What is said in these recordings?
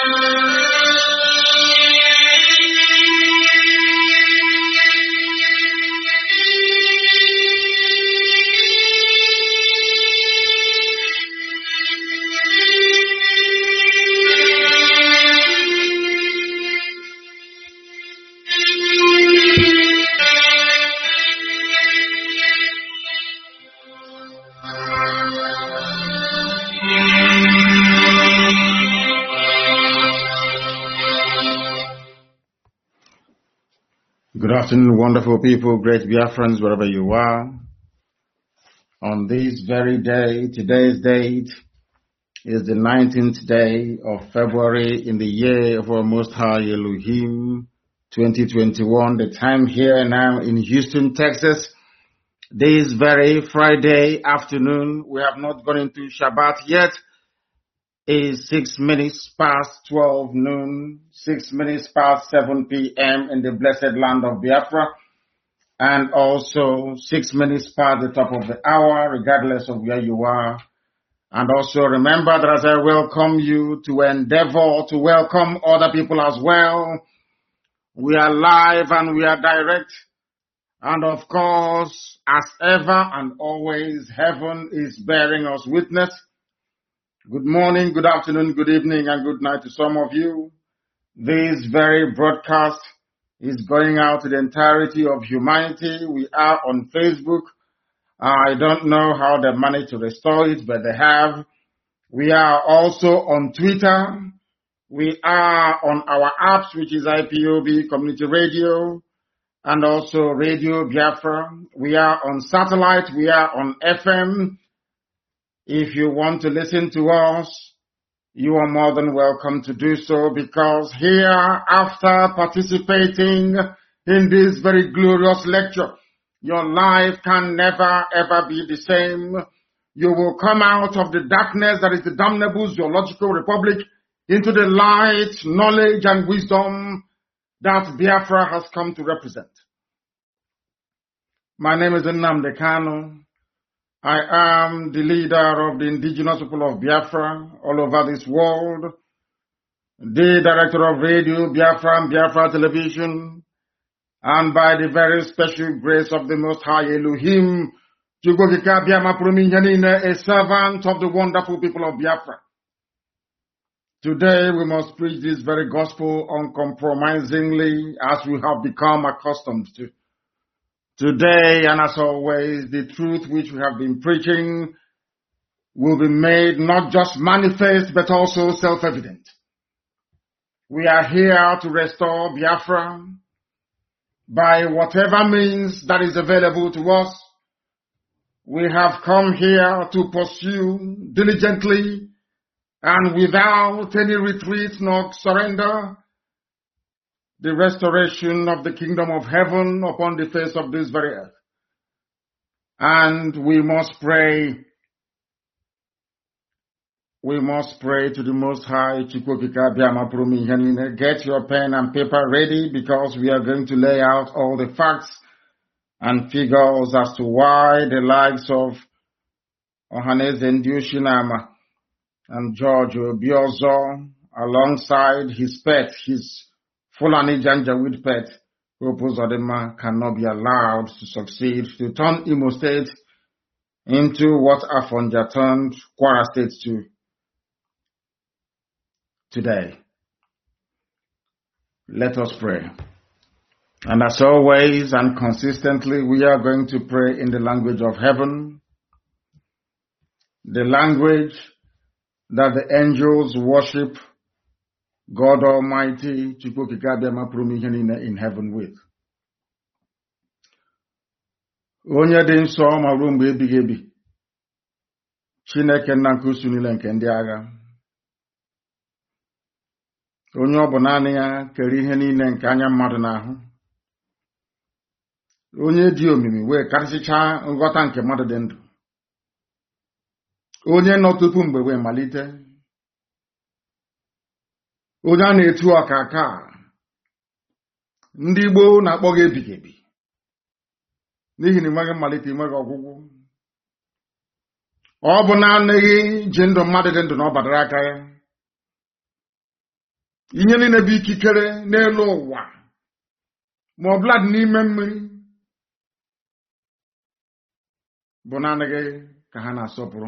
Good afternoon, wonderful people, great Biafrans, wherever you are. On this very day, today's date is the 19th day of February in the year of our Most High Elohim, 2021. The time here now in Houston, Texas, this very Friday afternoon, we have not gone into Shabbat yet, is 6 minutes past 12 noon, 6 minutes past 7 p.m. in the blessed land of Biafra, and also 6 minutes past the top of the hour, regardless of where you are. And also remember that as I welcome you to endeavor to welcome other people as well. We are live and we are direct. And of course, as ever and always, heaven is bearing us witness. Good morning, good afternoon, good evening, and good night to some of you. This very broadcast is going out to the entirety of humanity. We are on Facebook. I don't know how they managed to restore it, but they have. We are also on Twitter. We are on our apps, which is IPOB Community Radio, and also Radio Biafra. We are on satellite. We are on FM. If you want to listen to us, you are more than welcome to do so, because here, after participating in this very glorious lecture, your life can never ever be the same. You will come out of the darkness that is the damnable zoological republic into the light, knowledge, and wisdom that Biafra has come to represent. My name is Nnamdi Kanu. I am the leader of the indigenous people of Biafra all over this world, the director of Radio Biafra and Biafra Television, and by the very special grace of the Most High Elohim, a servant of the wonderful people of Biafra. Today we must preach this very gospel uncompromisingly, as we have become accustomed to. Today, and as always, the truth which we have been preaching will be made not just manifest, but also self-evident. We are here to restore Biafra by whatever means that is available to us. We have come here to pursue diligently and without any retreat nor surrender the restoration of the kingdom of heaven upon the face of this very earth. And we must pray. We must pray to the Most High. Get your pen and paper ready, because we are going to lay out all the facts and figures as to why the likes of Ohaneze Ndiushinama and George Obiozo, alongside his pet, his Fulani Janjaweed pet, Hope Uzodinma, cannot be allowed to succeed, to turn Imo State into what Afonja turned Kwara State to today. Let us pray. And as always and consistently, we are going to pray in the language of heaven, the language that the angels worship God Almighty in heaven with. Onye dị nsọ ma ruo mgbe ebighị ebi, Chineke nna nke usu niile nke ndị agha. Onye ọ bụ naanị ya kere ihe niile nke anya mmadụ n'ahụ. Onye dị omimi wee karịsịchaa nghọta nke mmadụ dị ndụ. Onye nọ tupu mgbe wee malite. Onye a na-etu ọkaka, ndị Igbo na-akpọ gị ebighị ebi, n'ihi na enweghị mmalite, enweghị ọgwụgwụ. Ọ bụ naanị gị ji ndụ mmadụ dị ndụ na ọ badara aka ya. Inye niile bụ ikikere n'elu ụwa ma ọ bụla dị n'ime mmiri bụ naanị gị ka ha na-asọpụrụ.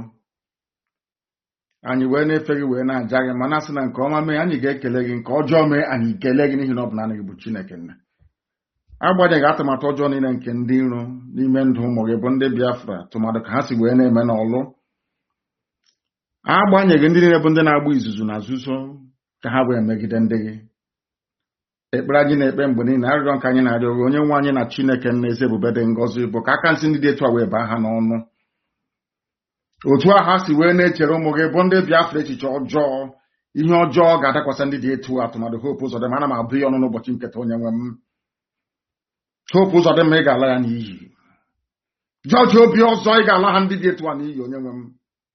Anyị wee na-efe gị wee na-aja gị, mana sị na nke ọma mee anyị ga-ekele gị, nke ọjọọ mee anyị kelee gị n'ihi na ọ bụ naanị gị bụ Chineke nna. Agbanyeghị atụmatụ ọjọọ niile nke ndị iro n'ime ndụ ụmụ gị bụ ndị Biafra, tụmadụ ka ha si wee na-eme n'ọlụ. Agbanyeghị ndị niile bụ ndị na-agba izuzu na nzuzo ka ha wee megide ndị gị. Ekpere anyị na-ekpe mgbe niile, arịrịọ nke anyị na-arịọ gị onye nwe anyị na Chineke nna eze ebube dị ngọzi, bụ ka aka nsị ndị dị etu a wee baa ha n'ọnụ. Otu a ha si wee na-echere ụmụ gị bụ ndị Biafra echiche ọjọọ, ihe ọjọọ ga-adakwasị ndị dị etu a, tụmadụ Hope Uzodimma. Ana m abụ ya ọnụ n'ụbọchị nketa onye nwe m. Hope Uzodimma, ị ga-ala ya n'iyi. George Obi ọzọ, ị ga-ala ha ndị dị etu a n'iyi onye nwe m.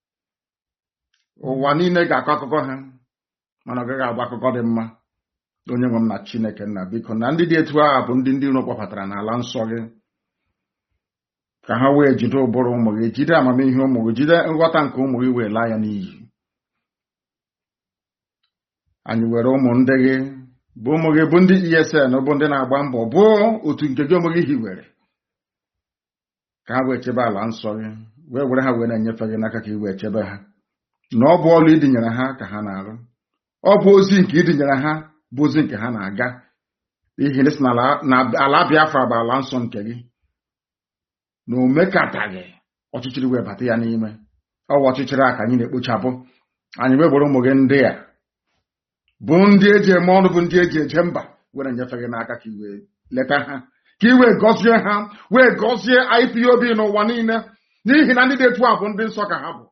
Ụwa niile ga-akọ akụkọ ha, mana ọ gaghị agba akụkọ dị mma. Onye nwe m na Chineke nna, biko na ndị dị etu a bụ ndị iro kpọbatara n'ala nsọ gị, ka ha wee jide ụbụrụ ụmụ gị, jide amamihe ụmụ gị, jide nghọta nke ụmụ gị wee laa ya n'iyi. Anyị were ụmụ ndị gị bụ ụmụ gị bụ ndị ESN, bụ ndị na-agba mbọ, bụ otu nke gị ụmụ gị hiwere, ka ha wee chebe ala nsọ gị, wee were ha wee na-enyefe gị n'aka ka ị wee chebe ha. Na ọ bụ ọlụ idinyere ha ka ha na-arụ, ọ bụ ozi nke idinyere ha bụ ozi nke ha na-aga, n'ihi na isi na ala Biafra bụ ala nsọ nke gị, na o mekataghị ọchịchịrị wee bata ya n'ime. Ọ bụ ọchịchịrị a ka anyị na-ekpochapụ. Anyị wee gboro ụmụ gị ndị a bụ ndị eji eme ọnụ, bụ ndị eji eje mba, were nyefe gị n'aka ka i wee leta ha, ka i wee gọzie ha, wee gọzie IPOB n'ụwa niile, n'ihi na ndị dị etu a bụ ndị nsọ ka ha bụ.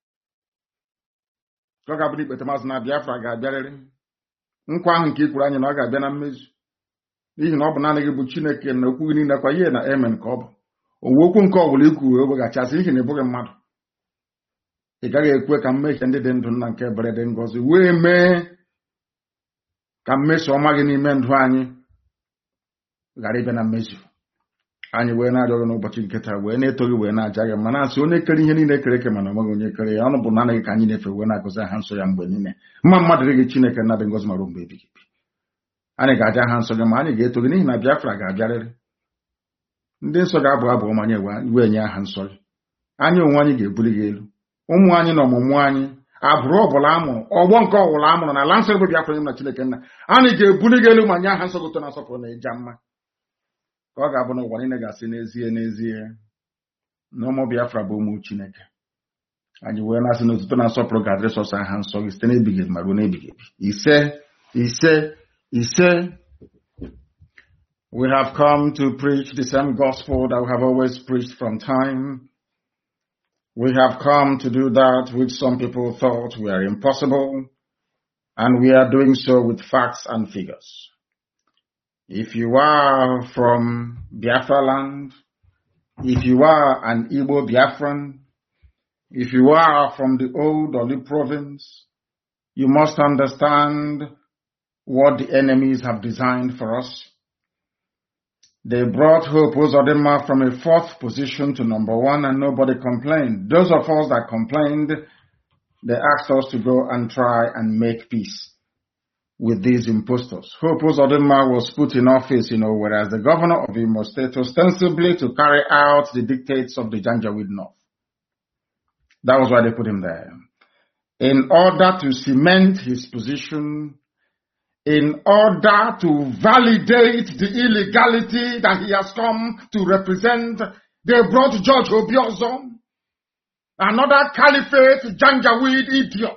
Ọ ga-abụ ikpete mazụ na Biafra ga-abịarịrị. Nkwa ahụ nke i kwuru anyị na ọ ga-abịa na mmezu, n'ihi na ọ bụ naanị gị bụ Chineke na okwu gị niile kwa ihe na amen ka ọ bụ. Owuwe okwu nke ọ bụla ikwu wee weghachasị, n'ihi na ị bụghị mmadụ. Ị gaghị ekwe ka mmehie ndị dị ndụ nna nke ebere dị ngọzi wee mee ka mmeso ọma gị n'ime ndụ anyị ghara ịbịa na mmezu. Anyị wee na-arịọ gị n'ụbọchị nke taa, wee na-eto gị, wee na-aja gị, ma na-asị onye kere ihe niile kere eke, mana onweghị onye kere ya. Ọnụ bụ naanị gị ka anyị na-efe, wee na-agọzi aha nsọ ya mgbe niile. Mma mmadụ dị gị Chineke nna dị ngọzi ma ruo mgbe ebighị ebi. Anyị ga-aja aha nsọ gị, ma anyị ga-eto gị, n'ihi na Biafra ga-abịarịrị. Ndị nsọ ga-abụ abụ ọma nye wee nye aha nsọ gị. Anyị onwe anyị ga-ebuli gị elu. Ụmụ anyị na ọmụmụ anyị, abụrụ ọbụla amụrụ, ọgbọ nke ọbụla amụrụ na ala nsọ ebe Biafra na Chineke nna, anyị ga-ebuli gị elu ma nye aha nsọ gị ụtọ na nsọpụrụ na ịja mma. Ka ọ ga-abụ na ụwa niile ga-asị n'ezie n'ezie na ụmụ Biafra bụ ụmụ Chineke. Anyị wee na-asị na otuto na nsọpụrụ ga-adịrị sọsọ aha nsọ gị site n'ebighị ebi ma ruo n'ebighị ebi. Ise ise ise. We have come to preach the same gospel that we have always preached from time. We have come to do that which some people thought were impossible, and we are doing so with facts and figures. If you are from Biafra land, if you are an Igbo Biafran, if you are from the old Olu province, you must understand what the enemies have designed for us. They brought Hope Uzodimma from a 4th position to number 1, and nobody complained. Those of us that complained, they asked us to go and try and make peace with these impostors. Hope Uzodimma was put in office, whereas the governor of Imo State, ostensibly to carry out the dictates of the Janjaweed North. That was why they put him there. In order to cement his position, in order to validate the illegality that he has come to represent, they brought George Obiozor, another caliphate Janjaweed idiot,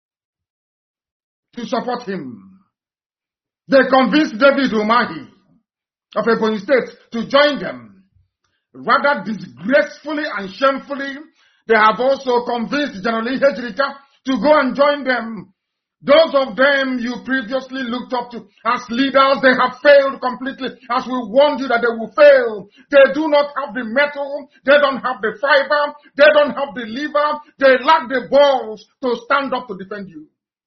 to support him. They convinced David Umahi of Ebonyi State to join them. Rather disgracefully and shamefully, they have also convinced General Ihejirika to go and join them. Those of them you previously looked up to as leaders, they have failed completely, as we warned you that they will fail. They do not have the metal, they don't have the fiber, they don't have the liver, they lack the balls to stand up to defend you.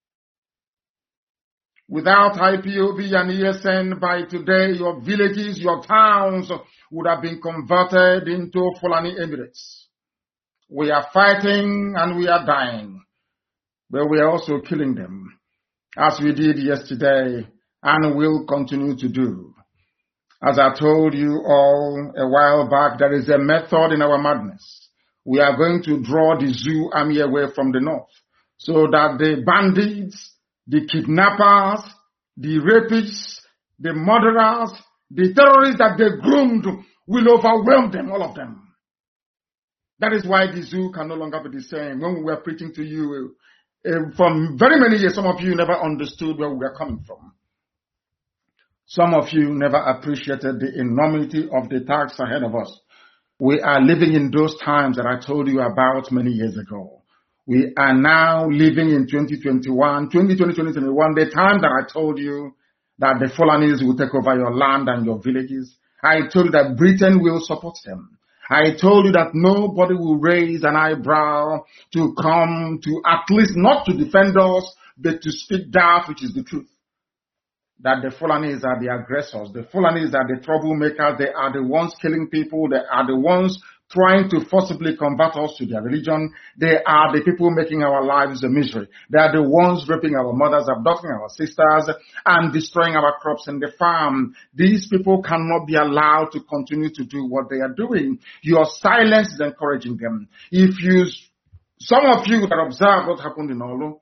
Without IPOB and ESN, by today your villages, your towns would have been converted into Fulani Emirates. We are fighting and we are dying, but we are also killing them. as we did yesterday and will continue to do. As I told you all a while back, there is a method in our madness. We are going to draw the zoo army away from the north so that the bandits, the kidnappers, the rapists, the murderers, the terrorists that they groomed will overwhelm them, all of them. That is why the zoo can no longer be the same. When we were preaching to you from very many years, some of you never understood where we were coming from. Some of you never appreciated the enormity of the task ahead of us. We are living in those times that I told you about many years ago. We are now living in 2021, the time that I told you that the Fulanis will take over your land and your villages. I told you that Britain will support them. I told you that nobody will raise an eyebrow to come to, at least not to defend us, but to speak that which is the truth. That the Fulanis are the aggressors. The Fulanis are the troublemakers. They are the ones killing people. They are the ones trying to forcibly convert us to their religion. They are the people making our lives a misery. They are the ones raping our mothers, abducting our sisters, and destroying our crops in the farm. These people cannot be allowed to continue to do what they are doing. Your silence is encouraging them. Some of you that observe what happened in Olu,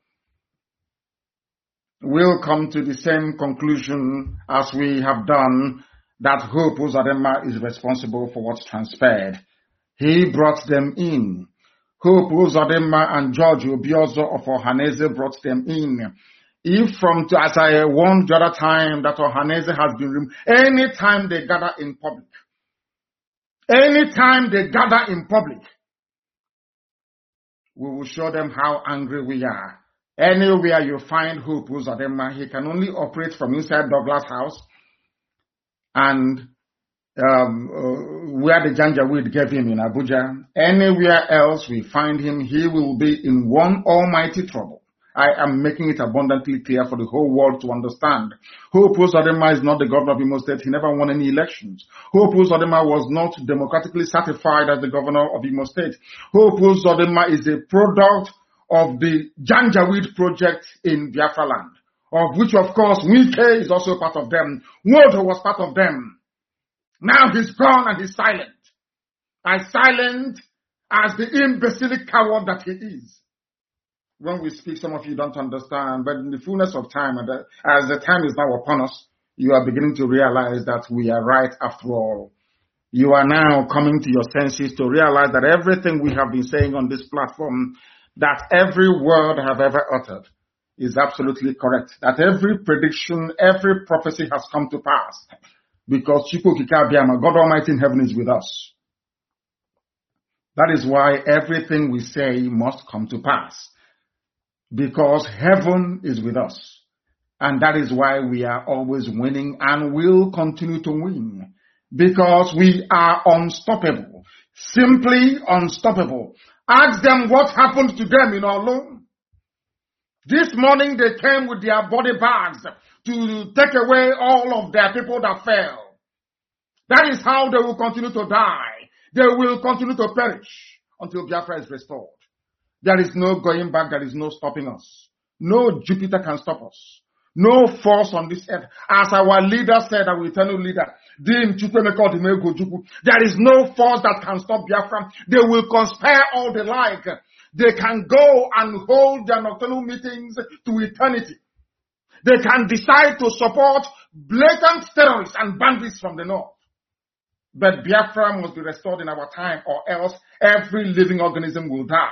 will come to the same conclusion as we have done, that Hope Uzodimma is responsible for what's transpired. He brought them in. Hope Uzodimma and George Obiozo of Ohaneze brought them in. If as I warned the other time, that Ohaneze has been removed, anytime they gather in public, we will show them how angry we are. Anywhere you find Hope Uzodimma, he can only operate from inside Douglas House and where the Janjaweed gave him in Abuja. Anywhere else we find him, he will be in one almighty trouble. I am making it abundantly clear for the whole world to understand. Hope Uzodimma is not the governor of Imo State. He never won any elections. Hope Uzodimma was not democratically certified as the governor of Imo State. Hope Uzodimma is a product of the Janjaweed project in Biafra land, of which, of course, Wike is also part of them. Wodo was part of them. Now he's gone and he's silent. As silent as the imbecilic coward that he is. When we speak, some of you don't understand, but in the fullness of time, as the time is now upon us, you are beginning to realize that we are right after all. You are now coming to your senses to realize that everything we have been saying on this platform, that every word I have ever uttered is absolutely correct. That every prediction, every prophecy has come to pass. Because God Almighty in heaven is with us. That is why everything we say must come to pass. Because heaven is with us. And that is why we are always winning and will continue to win. Because we are unstoppable. Simply unstoppable. Ask them what happened to them in Olu. This morning they came with their body bags to take away all of their people that fell. That is how they will continue to die. They will continue to perish until Biafra is restored. There is no going back. There is no stopping us. No Jupiter can stop us. No force on this earth. As our leader said, our eternal leader, there is no force that can stop Biafra. They will conspire all they like. They can go and hold their nocturnal meetings to eternity. They can decide to support blatant terrorists and bandits from the north. But Biafra must be restored in our time, or else every living organism will die.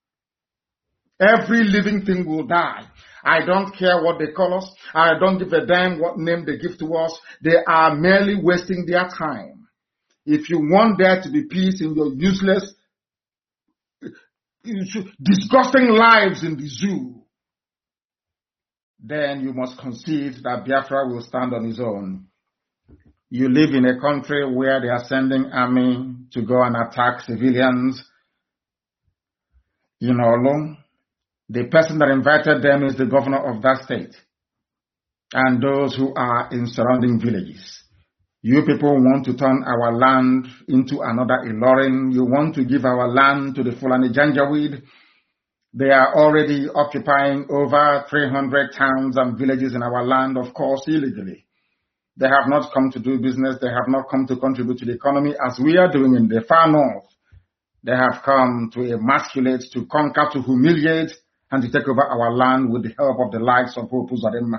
Every living thing will die. I don't care what they call us. I don't give a damn what name they give to us. They are merely wasting their time. If you want there to be peace in your useless, disgusting lives in the zoo, then you must concede that Biafra will stand on his own. You live in a country where they are sending army to go and attack civilians in Olu. The person that invited them is the governor of that state and those who are in surrounding villages. You people want to turn our land into another Ilorin. You want to give our land to the Fulani Janjaweed. They are already occupying over 300 towns and villages in our land, of course, illegally. They have not come to do business. They have not come to contribute to the economy as we are doing in the far north. They have come to emasculate, to conquer, to humiliate, and to take over our land with the help of the likes of Hope Uzodimma.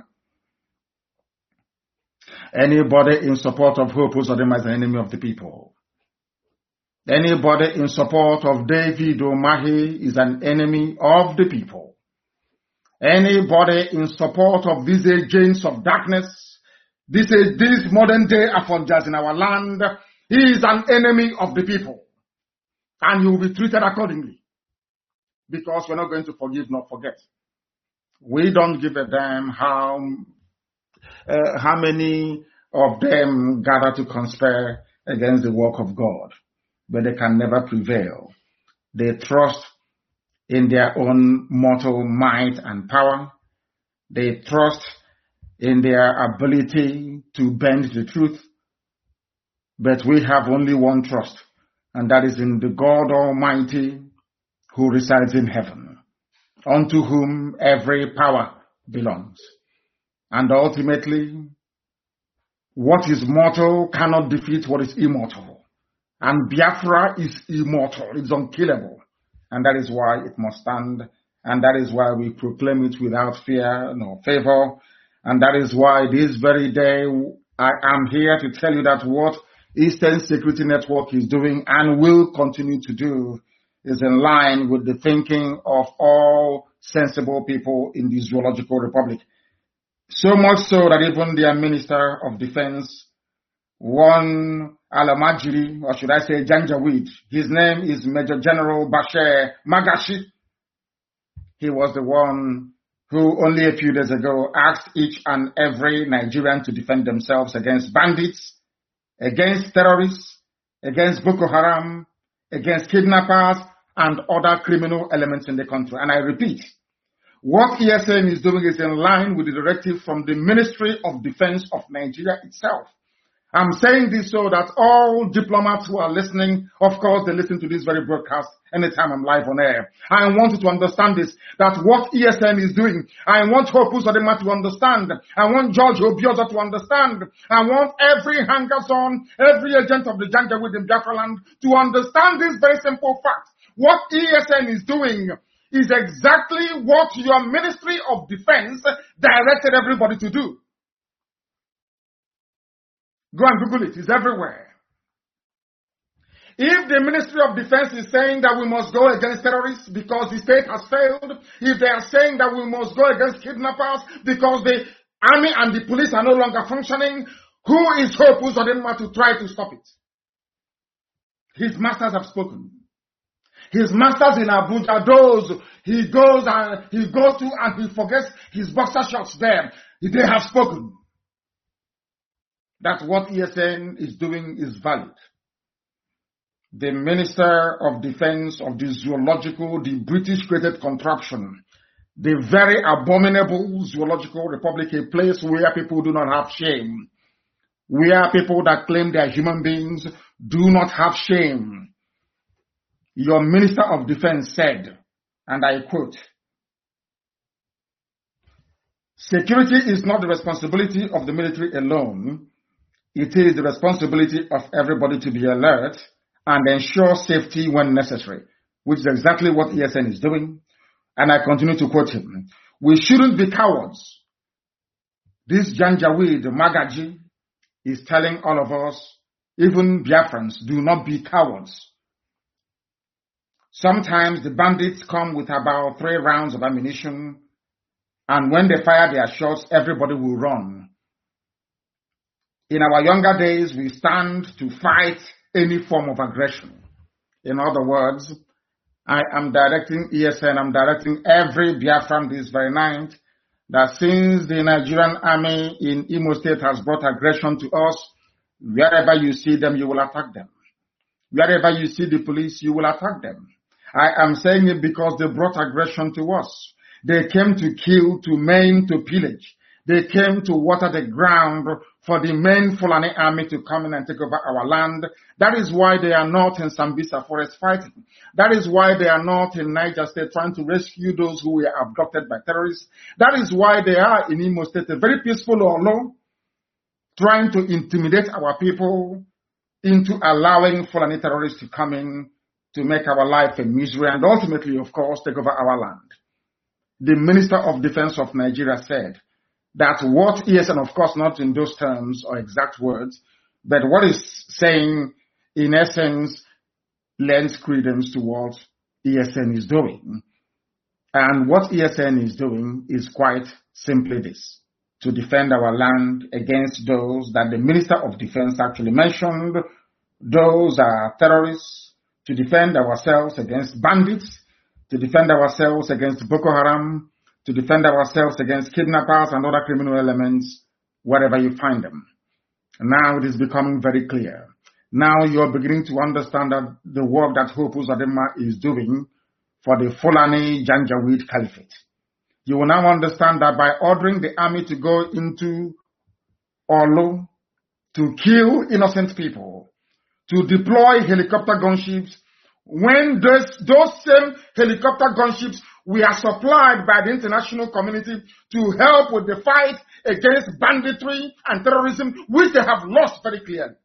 Anybody in support of Hope Uzodimma is an enemy of the people. Anybody in support of David Umahi is an enemy of the people. Anybody in support of these agents of darkness, these modern day Afonjas in our land, he is an enemy of the people. And you will be treated accordingly. Because we're not going to forgive nor forget. We don't give a damn how many of them gather to conspire against the work of God. But they can never prevail. They trust in their own mortal might and power. They trust in their ability to bend the truth. But we have only one trust, and that is in the God Almighty who resides in heaven, unto whom every power belongs. And ultimately, what is mortal cannot defeat what is immortal. And Biafra is immortal, it's unkillable. And that is why it must stand. And that is why we proclaim it without fear nor favor. And that is why this very day I am here to tell you that what Eastern Security Network is doing and will continue to do is in line with the thinking of all sensible people in the Zoological Republic. So much so that even their Minister of Defense, one Alamajiri, or should I say Janjaweed, his name is Major General Bashir Magashi. He was the one who only a few days ago asked each and every Nigerian to defend themselves against bandits, against terrorists, against Boko Haram, against kidnappers, and other criminal elements in the country. And I repeat, what ESN is doing is in line with the directive from the Ministry of Defense of Nigeria itself. I'm saying this so that all diplomats who are listening, of course, they listen to this very broadcast anytime I'm live on air. I want you to understand this, that what ESN is doing, I want Hope Uzodimma to understand. I want George Obiora to understand. I want every hangers-on, every agent of the Janjaweed in Biafra land to understand this very simple fact. What ESN is doing is exactly what your Ministry of Defense directed everybody to do. Go and Google it. It's everywhere. If the Ministry of Defense is saying that we must go against terrorists because the state has failed, if they are saying that we must go against kidnappers because the army and the police are no longer functioning, who is Hope Uzodimma to try to stop it? His masters have spoken. His masters in Abuja, those he goes to and he forgets his boxer shorts there. They have spoken. That what ESN is doing is valid. The Minister of Defense of the Zoological, the British created contraption, the very abominable Zoological Republic, a place where people do not have shame, where people that claim they are human beings do not have shame. Your Minister of Defense said, and I quote, "Security is not the responsibility of the military alone. It is the responsibility of everybody to be alert and ensure safety when necessary," which is exactly what ESN is doing. And I continue to quote him. "We shouldn't be cowards. This Janjaweed Magaji is telling all of us, even Biafrans, do not be cowards. Sometimes the bandits come with about 3 rounds of ammunition, and when they fire their shots, everybody will run. In our younger days, we stand to fight any form of aggression." In other words, I am directing ESN, I'm directing every Biafran this very night, that since the Nigerian army in Imo State has brought aggression to us, wherever you see them, you will attack them. Wherever you see the police, you will attack them. I am saying it because they brought aggression to us. They came to kill, to maim, to pillage. They came to water the ground for the main Fulani army to come in and take over our land. That is why they are not in Sambisa forest fighting. That is why they are not in Niger State trying to rescue those who were abducted by terrorists. That is why they are in Imo State, a very peaceful Olo, trying to intimidate our people into allowing Fulani terrorists to come in to make our life a misery and ultimately, of course, take over our land. The Minister of Defense of Nigeria said that what ESN, of course not in those terms or exact words, but what is saying in essence lends credence to what ESN is doing. And what ESN is doing is quite simply this: to defend our land against those that the Minister of Defense actually mentioned. Those are terrorists, to defend ourselves against bandits, to defend ourselves against Boko Haram, to defend ourselves against kidnappers and other criminal elements wherever you find them. Now it is becoming very clear. Now you are beginning to understand that the work that Hope Uzodinma is doing for the Fulani Janjaweed Caliphate. You will now understand that by ordering the army to go into Orlo to kill innocent people, to deploy helicopter gunships, when those same helicopter gunships were supplied by the international community to help with the fight against banditry and terrorism, which they have lost very clearly.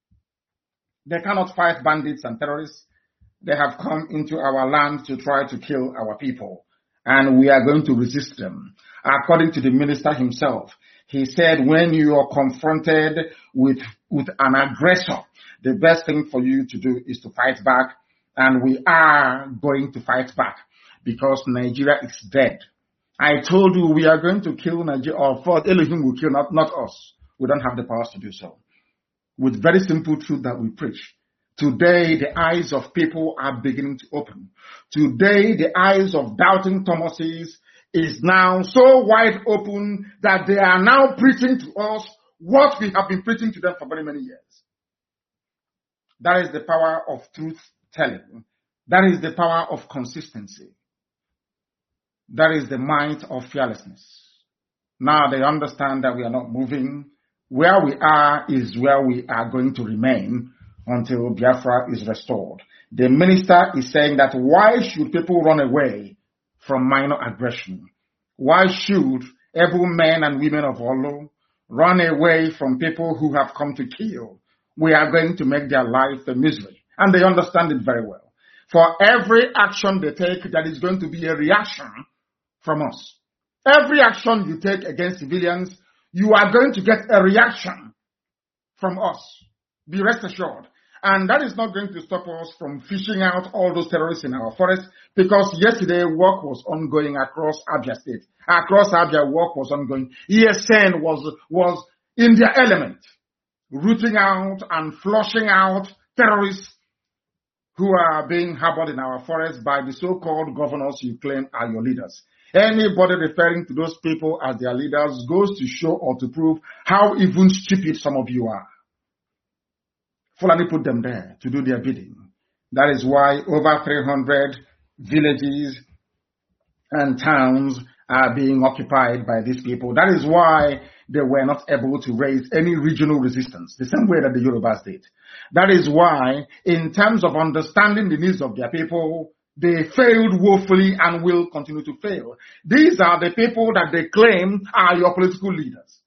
They cannot fight bandits and terrorists. They have come into our land to try to kill our people, and we are going to resist them. According to the minister himself, he said when you are confronted with an aggressor, the best thing for you to do is to fight back, and we are going to fight back because Nigeria is dead. I told you we are going to kill Nigeria, or first Elohim will kill, not us. We don't have the powers to do so. With very simple truth that we preach. Today, the eyes of people are beginning to open. Today, the eyes of doubting Thomases is now so wide open that they are now preaching to us what we have been preaching to them for very many years. That is the power of truth telling. That is the power of consistency. That is the might of fearlessness. Now they understand that we are not moving. Where we are is where we are going to remain until Biafra is restored. The minister is saying that why should people run away from minor aggression? Why should able men and women of Orlo run away from people who have come to kill? We are going to make their life a misery. And they understand it very well. For every action they take, there is going to be a reaction from us. Every action you take against civilians, you are going to get a reaction from us. Be rest assured. And that is not going to stop us from fishing out all those terrorists in our forest, because yesterday work was ongoing across Abia State. Across Abia, work was ongoing. ESN was in their element, rooting out and flushing out terrorists who are being harbored in our forests by the so-called governors you claim are your leaders. Anybody referring to those people as their leaders goes to show or to prove how even stupid some of you are. Fulani put them there to do their bidding. That is why over 300 villages and towns are being occupied by these people. That is why they were not able to raise any regional resistance, the same way that the Yorubas did. That is why, in terms of understanding the needs of their people, they failed woefully and will continue to fail. These are the people that they claim are your political leaders.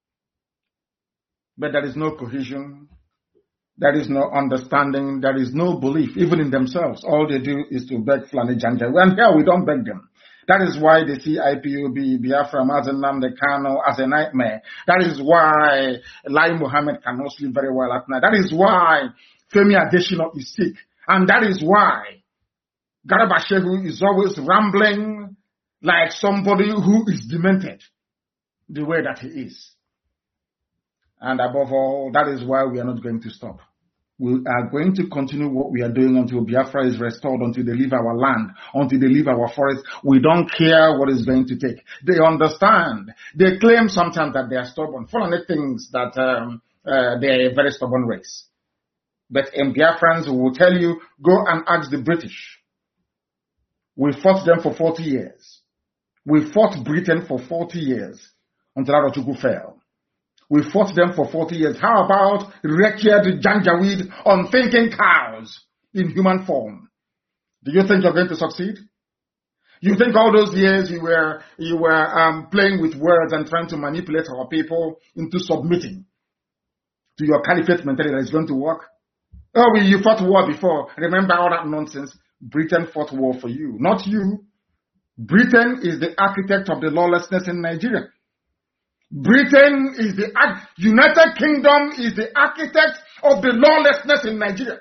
But there is no cohesion. There is no understanding. There is no belief, even in themselves. All they do is to beg Fulani Janjaweed. And here we don't beg them. That is why they see IPOB, Biafra, Nnamdi Kanu as a nightmare. That is why Lai Mohammed cannot sleep very well at night. That is why Femi Adesina is sick. And that is why Garba Shehu is always rambling like somebody who is demented, the way that he is. And above all, that is why we are not going to stop. We are going to continue what we are doing until Biafra is restored, until they leave our land, until they leave our forest. We don't care what it's going to take. They understand. They claim sometimes that they are stubborn. Fulani thinks that they are a very stubborn race. But in Biafrans will tell you, go and ask the British. We fought them for 40 years. We fought Britain for 40 years until Arochukwu fell. We fought them for 40 years. How about wretched Janjaweed, unthinking cows in human form? Do you think you're going to succeed? You think all those years you were playing with words and trying to manipulate our people into submitting to your caliphate mentality that is going to work? Oh, you fought war before. Remember all that nonsense? Britain fought war for you, not you. Britain is the architect of the lawlessness in Nigeria. Britain is the United Kingdom is the architect of the lawlessness in Nigeria.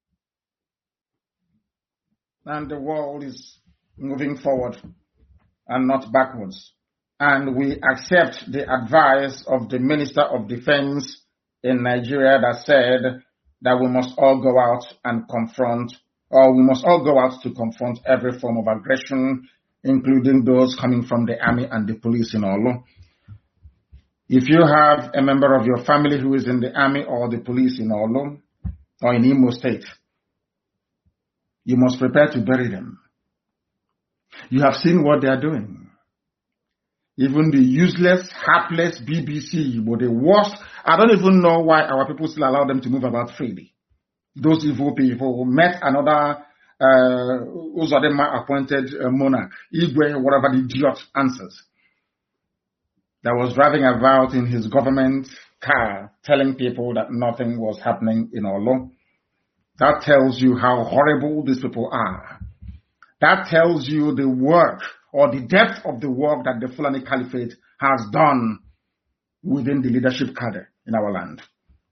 And the world is moving forward and not backwards. And we accept the advice of the Minister of Defense in Nigeria that said that we must all go out and confront, or we must all go out to confront every form of aggression, including those coming from the army and the police in Olo. If you have a member of your family who is in the army or the police in Olo or in Imo State, you must prepare to bury them. You have seen what they are doing. Even the useless, hapless BBC were the worst. I don't even know why our people still allow them to move about freely. Those evil people who met another Uzodinma appointed monarch, Igwe, whatever the idiot answers, that was driving about in his government car telling people that nothing was happening in Olo. That tells you how horrible these people are. That tells you the work or the depth of the work that the Fulani Caliphate has done within the leadership cadre in our land.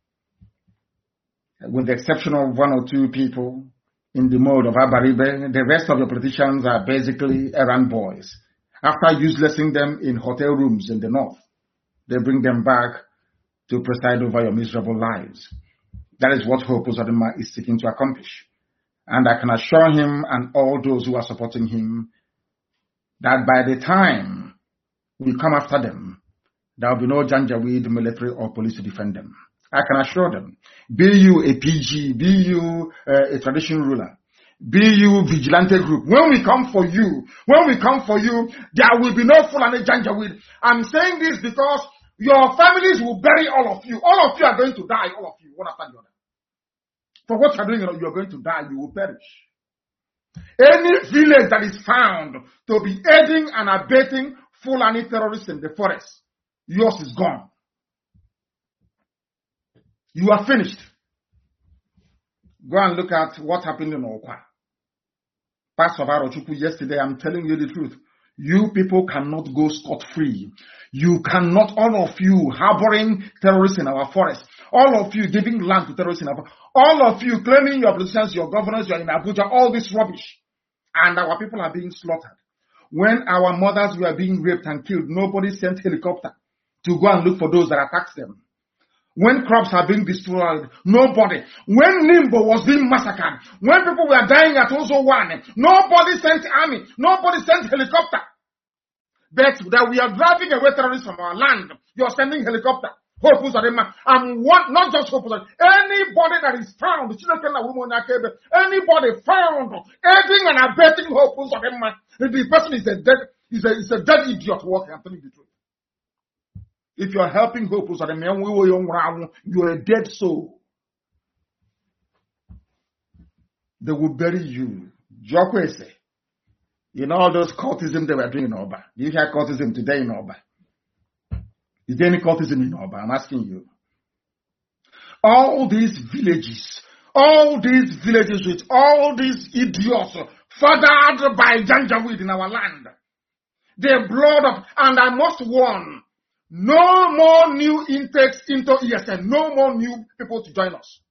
With the exception of one or two people in the mode of Abaribe, the rest of the politicians are basically errand boys. After uselessing them in hotel rooms in the north, they bring them back to preside over your miserable lives. That is what Hope Uzodinma is seeking to accomplish. And I can assure him and all those who are supporting him that by the time we come after them, there will be no Janjaweed military or police to defend them. I can assure them. Be you a PG, be you a traditional ruler, be you vigilante group. When we come for you, there will be no Fulani Janjaweed. I'm saying this because your families will bury all of you. All of you are going to die, all of you, one after the other. For what you're doing, you're going to die, you will perish. Any village that is found to be aiding and abetting Fulani terrorists in the forest, yours is gone. You are finished. Go and look at what happened in Okwa. Pastor Arochukwu, yesterday, I'm telling you the truth. You people cannot go scot-free. You cannot, all of you harboring terrorists in our forest, all of you giving land to terrorists in our forest, all of you claiming your politicians, your governors, you're in Abuja, all this rubbish. And our people are being slaughtered. When our mothers were being raped and killed, nobody sent helicopter to go and look for those that attacked them. When crops are being destroyed, nobody. When Nimbo was being massacred, when people were dying at Ozo One, nobody sent army, nobody sent helicopter. But that we are driving away terrorists from our land, you're sending helicopter. Hope Uzodinma, and not just Hope Uzodinma, anybody that is found, anybody found aiding and abetting Hope Uzodinma, the person is a dead idiot walking. I'm telling you the truth. If you are helping Hope Uzodinma, you're a dead soul. They will bury you. Jokwese. You know all those cultism they were doing in Oba. Do you hear cultism today in Oba? Is there any cultism in Oba? I'm asking you. All these villages with all these idiots fathered by Janjaweed in our land. They blood up, and I must warn, no more new intakes into ESN. No more new people to join us.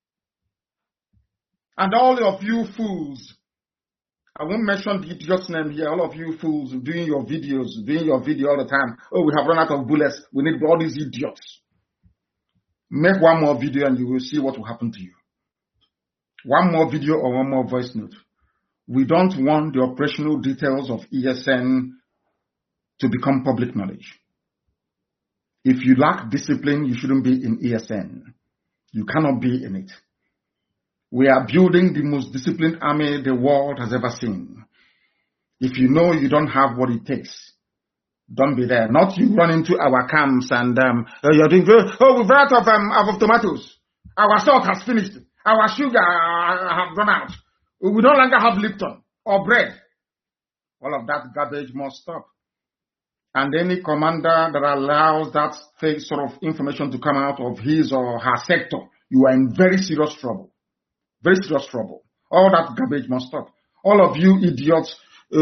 And all of you fools, I won't mention the idiot's name here. All of you fools doing your video all the time. Oh, we have run out of bullets. We need all these idiots. Make one more video and you will see what will happen to you. One more video or one more voice note. We don't want the operational details of ESN to become public knowledge. If you lack discipline, you shouldn't be in ESN. You cannot be in it. We are building the most disciplined army the world has ever seen. If you know you don't have what it takes, Don't be there. Not you run into our camps and you're doing, we've run out of tomatoes. Our salt has finished. Our sugar have run out. We no longer have Lipton or bread. All of that garbage must stop. And any commander that allows that fake sort of information to come out of his or her sector, you are in very serious trouble. Very serious trouble. All that garbage must stop. All of you idiots,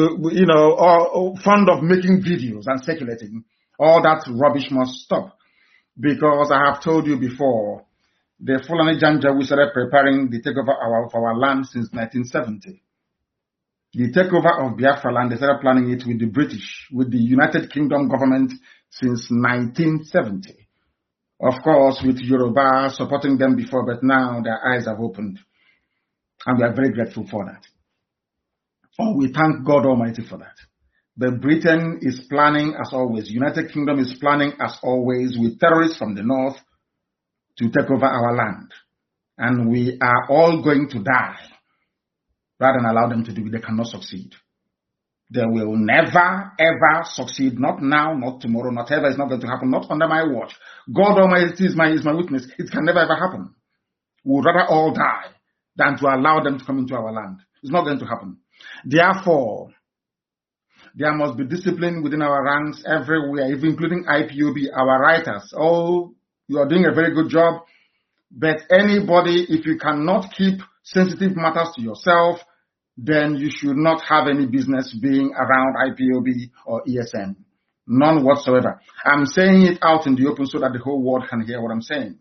are fond of making videos and circulating. All that rubbish must stop. Because I have told you before, the Fulani Janjaweed started preparing the takeover of our land since 1970. The takeover of Biafra land, they started planning it with the British, with the United Kingdom government since 1970. Of course, with Yoruba supporting them before, but now their eyes have opened. And we are very grateful for that. Oh, we thank God Almighty for that. But Britain is planning as always. United Kingdom is planning as always with terrorists from the north to take over our land. And we are all going to die rather than allow them to do it. They cannot succeed. They will never, ever succeed. Not now, not tomorrow, not ever. It's not going to happen. Not under my watch. God Almighty is my witness. It can never, ever happen. We would rather all die than to allow them to come into our land. It's not going to happen. Therefore, there must be discipline within our ranks everywhere, even including IPOB, our writers. Oh, you are doing a very good job. But anybody, if you cannot keep sensitive matters to yourself, then you should not have any business being around IPOB or ESN. None whatsoever. I'm saying it out in the open so that the whole world can hear what I'm saying.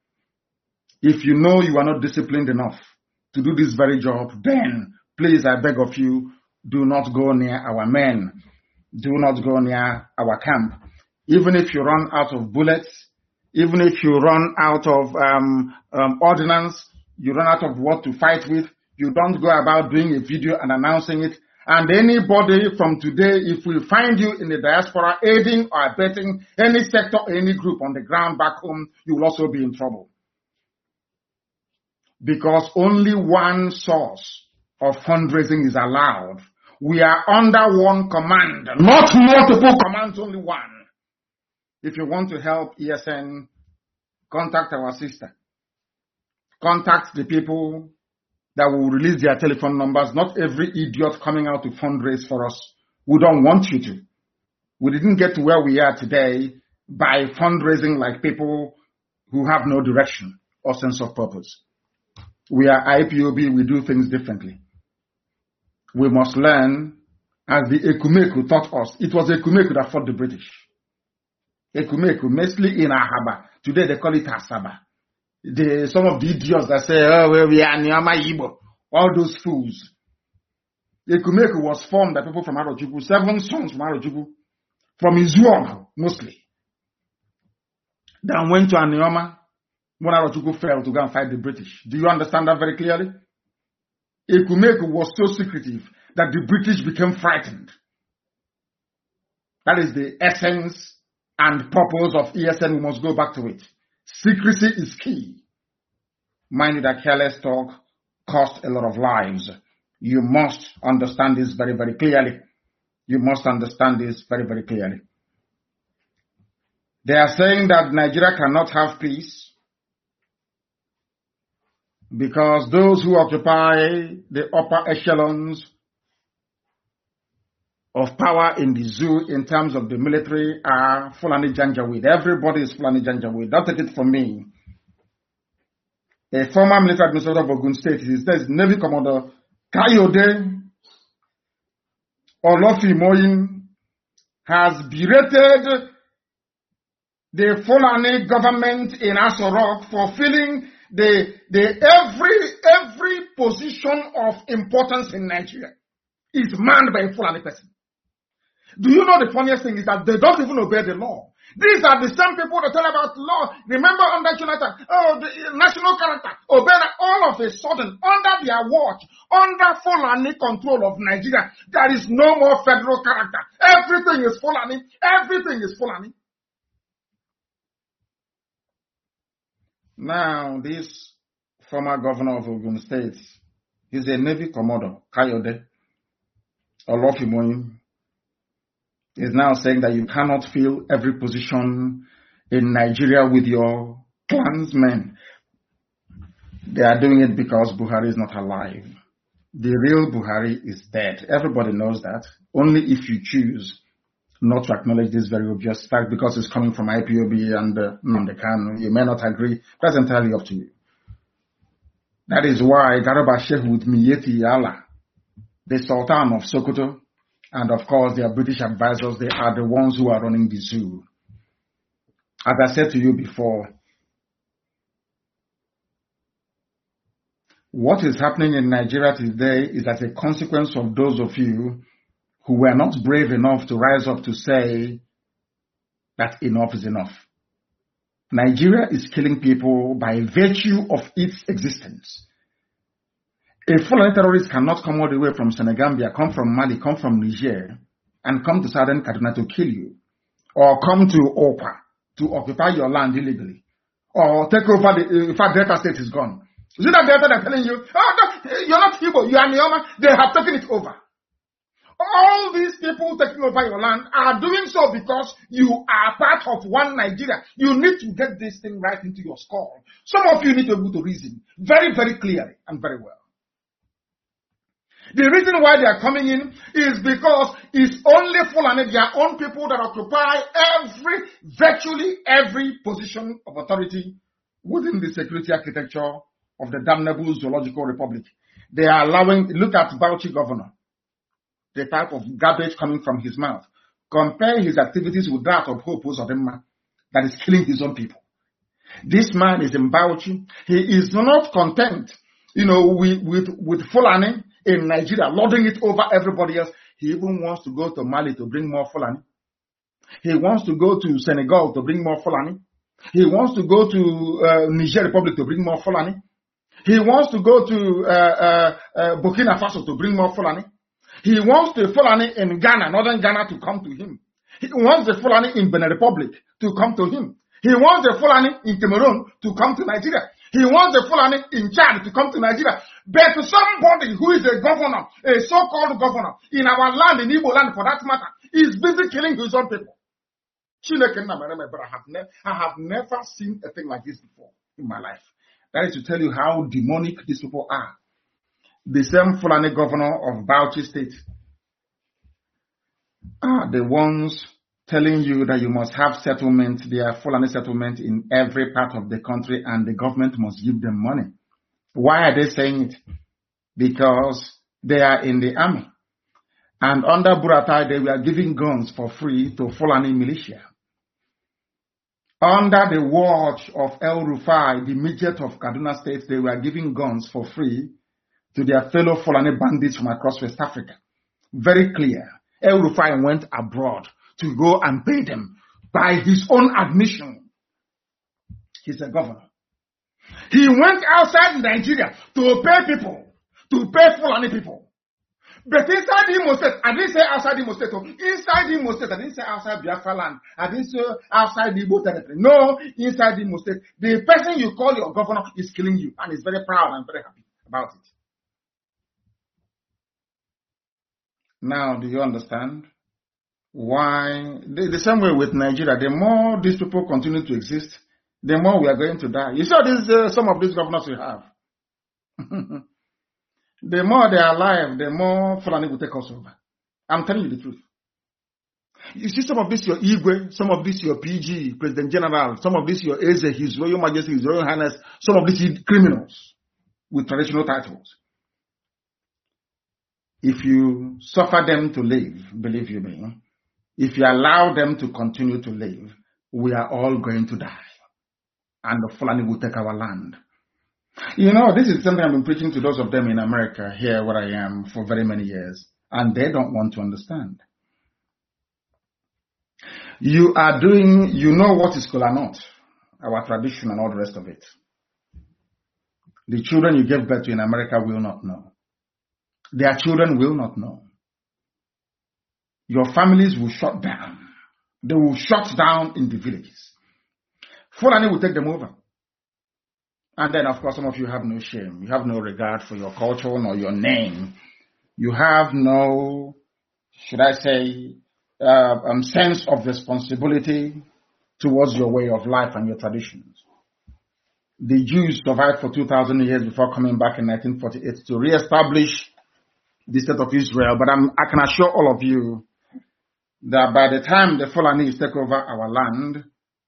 If you know you are not disciplined enough to do this very job, then please, I beg of you, do not go near our men. Do not go near our camp. Even if you run out of bullets, even if you run out of ordnance, you run out of what to fight with, you don't go about doing a video and announcing it. And anybody from today, if we find you in the diaspora aiding or abetting any sector or any group on the ground back home, you will also be in trouble. Because only one source of fundraising is allowed. We are under one command, not multiple commands, only one. If you want to help ESN, contact our sister. Contact the people that will release their telephone numbers. Not every idiot coming out to fundraise for us. We don't want you to. We didn't get to where we are today by fundraising like people who have no direction or sense of purpose. We are IPOB, we do things differently. We must learn, as the Ekumeku taught us. It was Ekumeku that fought the British. Ekumeku, mostly in Ahaba. Today they call it Asaba. Some of the idiots that say, oh, well, we are Nyama Yibo. All those fools. Ekumeku was formed by people from Arochukwu, 7 sons from Arochukwu, from Izuog, mostly. Then went to Anioma when Arochukwu fell to go and fight the British. Do you understand that very clearly? Ekumeku was so secretive that the British became frightened. That is the essence and purpose of ESN. We must go back to it. Secrecy is key. Mind you that careless talk costs a lot of lives. You must understand this very, very clearly. You must understand this very, very clearly. They are saying that Nigeria cannot have peace because those who occupy the upper echelons of power in the zoo in terms of the military are Fulani Janjaweed. Everybody is Fulani Janjaweed. Don't take it from me. A former military administrator of Ogun State, he says Navy Commander Kayode Olofimoyin has berated the Fulani government in Aso Rock for filling every position of importance in Nigeria is manned by a Fulani person. Do you know the funniest thing is that they don't even obey the law? These are the same people that tell about law. Remember under Jonathan, the national character, obey that. All of a sudden, under their watch, under Fulani control of Nigeria, there is no more federal character. Everything is Fulani. Everything is Fulani. Now, this former governor of Ogun State is a Navy Commodore, Kayode Olofimoyin. is now saying that you cannot fill every position in Nigeria with your clansmen. They are doing it because Buhari is not alive. The real Buhari is dead. Everybody knows that. Only if you choose not to acknowledge this very obvious fact because it's coming from IPOB and Nnamdi Kanu, you may not agree. That's entirely up to you. That is why Garba Shehu with Miyetti Allah, the Sultan of Sokoto, and of course their British advisors, they are the ones who are running the zoo. As I said to you before, what is happening in Nigeria today is as a consequence of those of you who were not brave enough to rise up to say that enough is enough. Nigeria is killing people by virtue of its existence. A Fulani terrorist cannot come all the way from Senegambia, come from Mali, come from Niger, and come to southern Kaduna to kill you, or come to Opa to occupy your land illegally, or take over in fact, Delta State is gone. Is it that Delta they're telling you, oh, no, you're not Igbo, you are Neoma, they have taken it over. All these people taking over your land are doing so because you are part of one Nigeria. You need to get this thing right into your skull. Some of you need to be able to reason very, very clearly and very well. The reason why they are coming in is because it's only Fulani, their own people, that occupy virtually every position of authority within the security architecture of the damnable Zoological Republic. They are allowing, look at Bauchi governor, the type of garbage coming from his mouth. Compare his activities with that of Hope Uzodinma that is killing his own people. This man is in Bauchi. He is not content, with Fulani in Nigeria, lording it over everybody else. He even wants to go to Mali to bring more Fulani. He wants to go to Senegal to bring more Fulani. He wants to go to Niger Republic to bring more Fulani. He wants to go to Burkina Faso to bring more Fulani. He wants the Fulani in Ghana, northern Ghana, to come to him. He wants the Fulani in Benin Republic to come to him. He wants the Fulani in Cameroon to come to Nigeria. He wants the Fulani in Chad to come to Nigeria. But to somebody who is a governor, a so-called governor, in our land, in Igbo land for that matter, is busy killing his own people. I have never seen a thing like this before in my life. That is to tell you how demonic these people are. The same Fulani governor of Bauchi State are the ones telling you that you must have settlement, their Fulani settlement in every part of the country, and the government must give them money. Why are they saying it? Because they are in the army. And under Buratai, they were giving guns for free to Fulani militia. Under the watch of El Rufai, the midget of Kaduna State, they were giving guns for free to their fellow Fulani bandits from across West Africa. Very clear. El Rufai went abroad to go and pay them by his own admission. He's a governor. He went outside Nigeria to pay people, to pay Fulani people. But inside Imo State, I didn't say outside Imo State. Inside Imo State, I didn't say outside Biafra land. I didn't say outside Igbo territory. No, inside Imo State. The person you call your governor is killing you, and is very proud and very happy about it. Now, do you understand why? The same way with Nigeria, the more these people continue to exist, the more we are going to die. You saw this, some of these governors we have. The more they are alive, the more Fulani will take us over. I'm telling you the truth. You see some of this your Igwe, some of this your PG, President General, some of this your Eze, His Royal Majesty, His Royal Highness, some of these criminals with traditional titles. If you suffer them to live, believe you me, if you allow them to continue to live, we are all going to die. And the Fulani will take our land. You know, this is something I've been preaching to those of them in America, here where I am, for very many years. And they don't want to understand. You are doing, you know what is Kola Nut, our tradition and all the rest of it. The children you gave birth to in America will not know. Their children will not know. Your families will shut down. They will shut down in the villages. Fulani will take them over. And then, of course, some of you have no shame. You have no regard for your culture nor your name. You have no, should I say, sense of responsibility towards your way of life and your traditions. The Jews survived for 2,000 years before coming back in 1948 to re-establish the state of Israel. But I can assure all of you that by the time the Fulanis take over our land,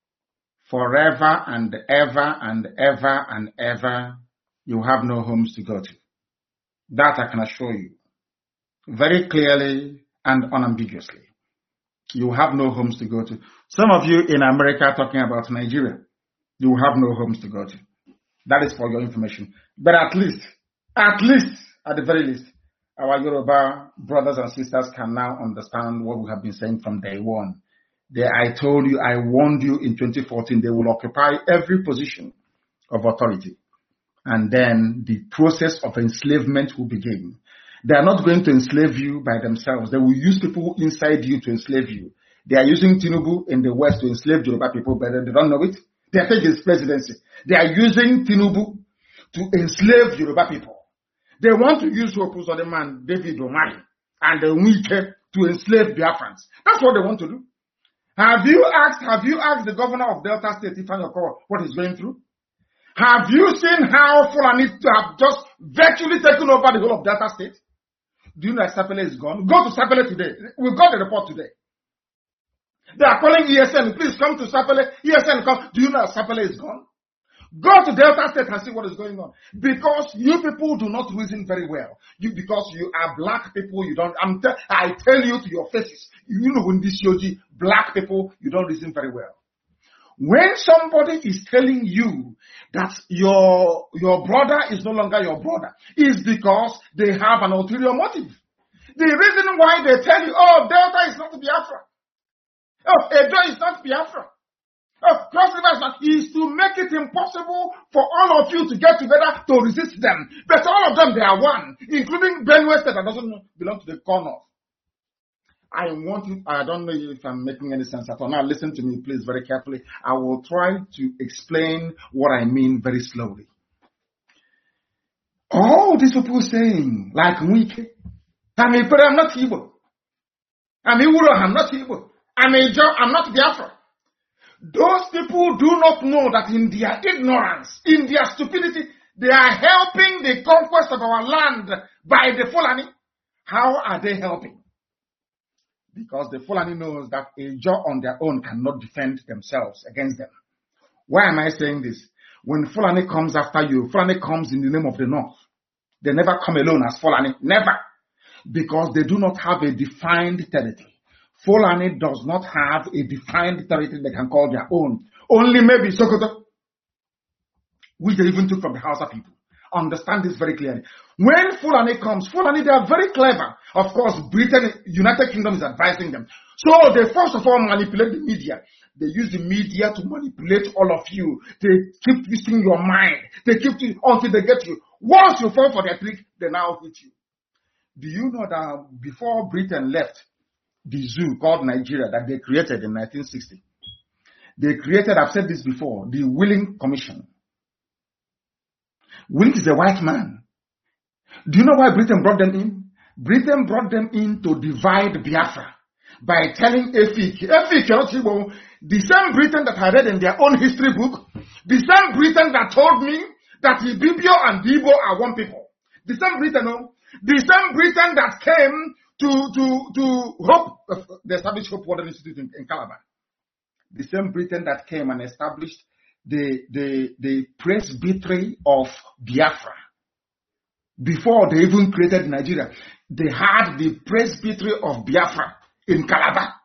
forever and ever and ever and ever, you have no homes to go to. That I can assure you very clearly and unambiguously. You have no homes to go to. Some of you in America are talking about Nigeria. You have no homes to go to. That is for your information. But at least, at the very least, our Yoruba brothers and sisters can now understand what we have been saying from day one. I told you, I warned you in 2014, they will occupy every position of authority. And then the process of enslavement will begin. They are not going to enslave you by themselves. They will use people inside you to enslave you. They are using Tinubu in the West to enslave Yoruba people, but they don't know it. They are taking his presidency. They are using Tinubu to enslave Yoruba people. They want to use Hope Uzodinma, David Omari, and the Wike to enslave Biafrans. That's what they want to do. Have you asked the governor of Delta State, Ifeanyi Okowa, what he's going through? Have you seen how Fulani have just virtually taken over the whole of Delta State? Do you know that Sapele is gone? Go to Sapele today. We got the report today. They are calling ESN. Please come to Sapele. ESN, come. Do you know that Sapele is gone? Go to Delta State and see what is going on. Because you people do not reason very well. Because you are black people, you don't. I tell you to your faces. You know in this yogi, black people, you don't reason very well. When somebody is telling you that your brother is no longer your brother, is because they have an ulterior motive. The reason why they tell you, oh, Delta is not Biafra. Oh, Edo is not Biafra. Oh, Cross River is not, is to make it impossible for all of you to get together to resist them. But all of them, they are one, including Benue State that doesn't belong to the corner. I want you, I don't know if I'm making any sense at all. Now listen to me, please, very carefully. I will try to explain what I mean very slowly. All these people saying, like Wike, I'm not Igbo. I'm Iwuro, I'm not Igbo. I'm not Biafra. Those people do not know that in their ignorance, in their stupidity, they are helping the conquest of our land by the Fulani. How are they helping? Because the Fulani knows that a Jaw on their own cannot defend themselves against them. Why am I saying this? When Fulani comes after you, Fulani comes in the name of the North. They never come alone as Fulani. Never. Because they do not have a defined territory. Fulani does not have a defined territory they can call their own. Only maybe Sokoto, which they even took from the Hausa people. Understand this very clearly. When Fulani comes, Fulani, they are very clever. Of course, Britain, United Kingdom is advising them. So they first of all manipulate the media. They use the media to manipulate all of you. They keep twisting your mind. They keep it until they get you. Once you fall for their trick, they now hit you. Do you know that before Britain left the zoo called Nigeria that they created in 1960, they created, I've said this before, the Willing Commission. Willing is a white man. Do you know why Britain brought them in? Britain brought them in to divide Biafra by telling Efik, the same Britain that I read in their own history book, the same Britain that told me that Ibibio and Igbo are one people. The same Britain, the same Britain that came to Hope, the established Hope Water Institute in Calabar. The same Britain that came and established the presbytery of Biafra. Before they even created Nigeria, they had the presbytery of Biafra in Calabar.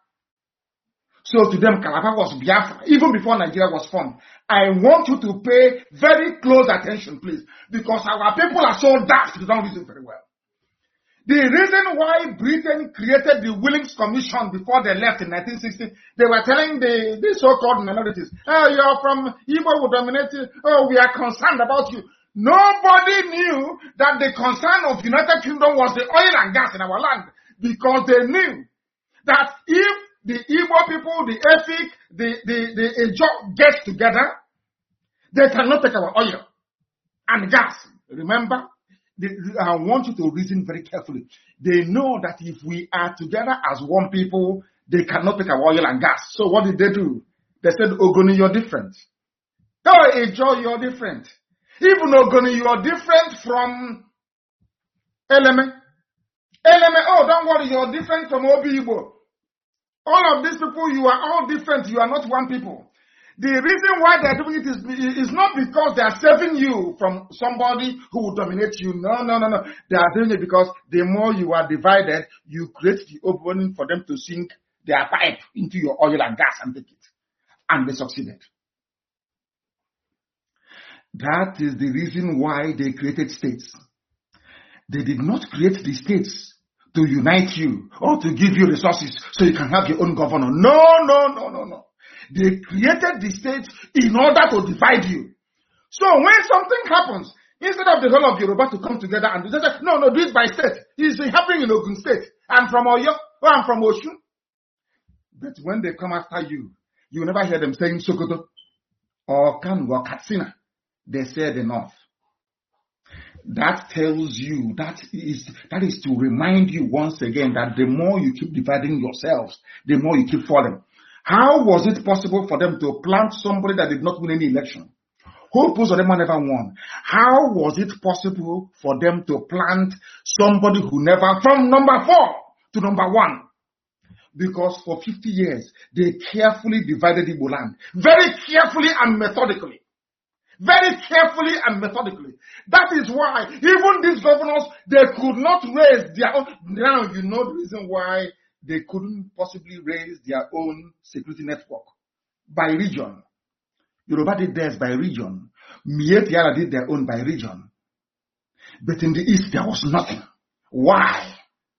So to them, Calabar was Biafra, even before Nigeria was formed. I want you to pay very close attention, please, because our people are so daft, they don't listen very well. The reason why Britain created the Willings Commission before they left in 1960, they were telling the so-called minorities, oh, you're from Igbo, will dominate you. Oh, we are concerned about you. Nobody knew that the concern of United Kingdom was the oil and gas in our land, because they knew that if the Igbo people, the Efik, the Ejo get together, they cannot take our oil and gas. Remember? I want you to reason very carefully. They know that if we are together as one people, They cannot take our oil and gas. So what did they do? They said, Ogoni, you're different. Oh, Ejo, you're different. Even Ogoni, you're different from Eleme. Eleme, oh, don't worry, you're different from Obi Igbo. All of these people, you are all different. You are not one people. The reason why they are doing it is not because they are saving you from somebody who will dominate you. No. They are doing it because the more you are divided, you create the opening for them to sink their pipe into your oil and gas and take it. And they succeeded. That is the reason why they created states. They did not create the states to unite you or to give you resources so you can have your own governor. No. They created the state in order to divide you. So when something happens, instead of the whole of Yoruba to come together and say, no, do it by state. It's happening in Ogun State. I'm from Oyo, or I'm from Osun. But when they come after you, you will never hear them saying Sokoto or Kanu or Katsina. They say the North. That tells you, that is to remind you once again that the more you keep dividing yourselves, the more you keep falling. How was it possible for them to plant somebody that did not win any election? Who opposed them never won? How was it possible for them to plant somebody who never, from number 4 to number 1? Because for 50 years, they carefully divided Igbo land. Very carefully and methodically. Very carefully and methodically. That is why even these governors, they could not raise their own. Now you know the reason why they couldn't possibly raise their own security network. By region. Yoruba did theirs by region. Miet Yala did their own by region. But in the east, there was nothing. Why?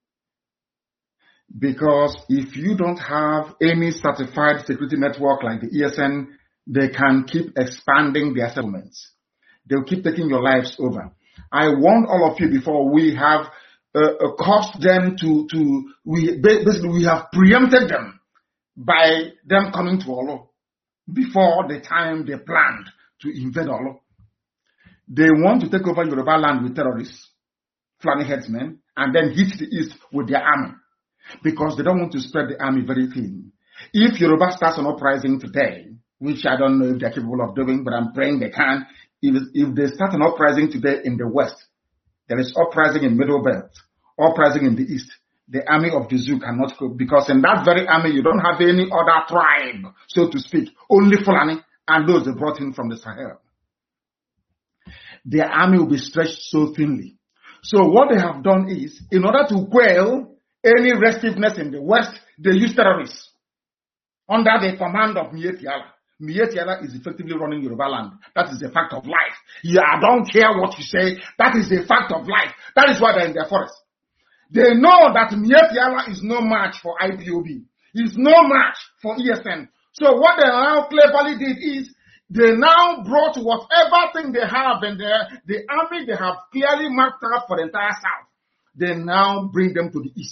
Because if you don't have any certified security network like the ESN, they can keep expanding their settlements. They'll keep taking your lives over. I warned all of you before, we have caused them we have preempted them by them coming to Olo before the time they planned to invade Olo. They want to take over Yoruba land with terrorists, Fulani headsmen, and then hit the east with their army because they don't want to spread the army very thin. If Yoruba starts an uprising today, which I don't know if they're capable of doing, but I'm praying they can, if they start an uprising today in the west, there is uprising in Middle Belt, uprising in the east. The army of the zoo cannot go because in that very army you don't have any other tribe, so to speak, only Fulani and those they brought in from the Sahel. Their army will be stretched so thinly. So what they have done is, in order to quell any restiveness in the west, they use terrorists under the command of Miet Yala. Miet Yala is effectively running Yoruba land. That is a fact of life. Yeah, I don't care what you say. That is a fact of life. That is why they're in their forest. They know that Miet Yala is no match for IPOB. Is no match for ESN. So what they now cleverly did is, they now brought whatever thing they have in there, the army they have clearly marked out for the entire south. They now bring them to the east.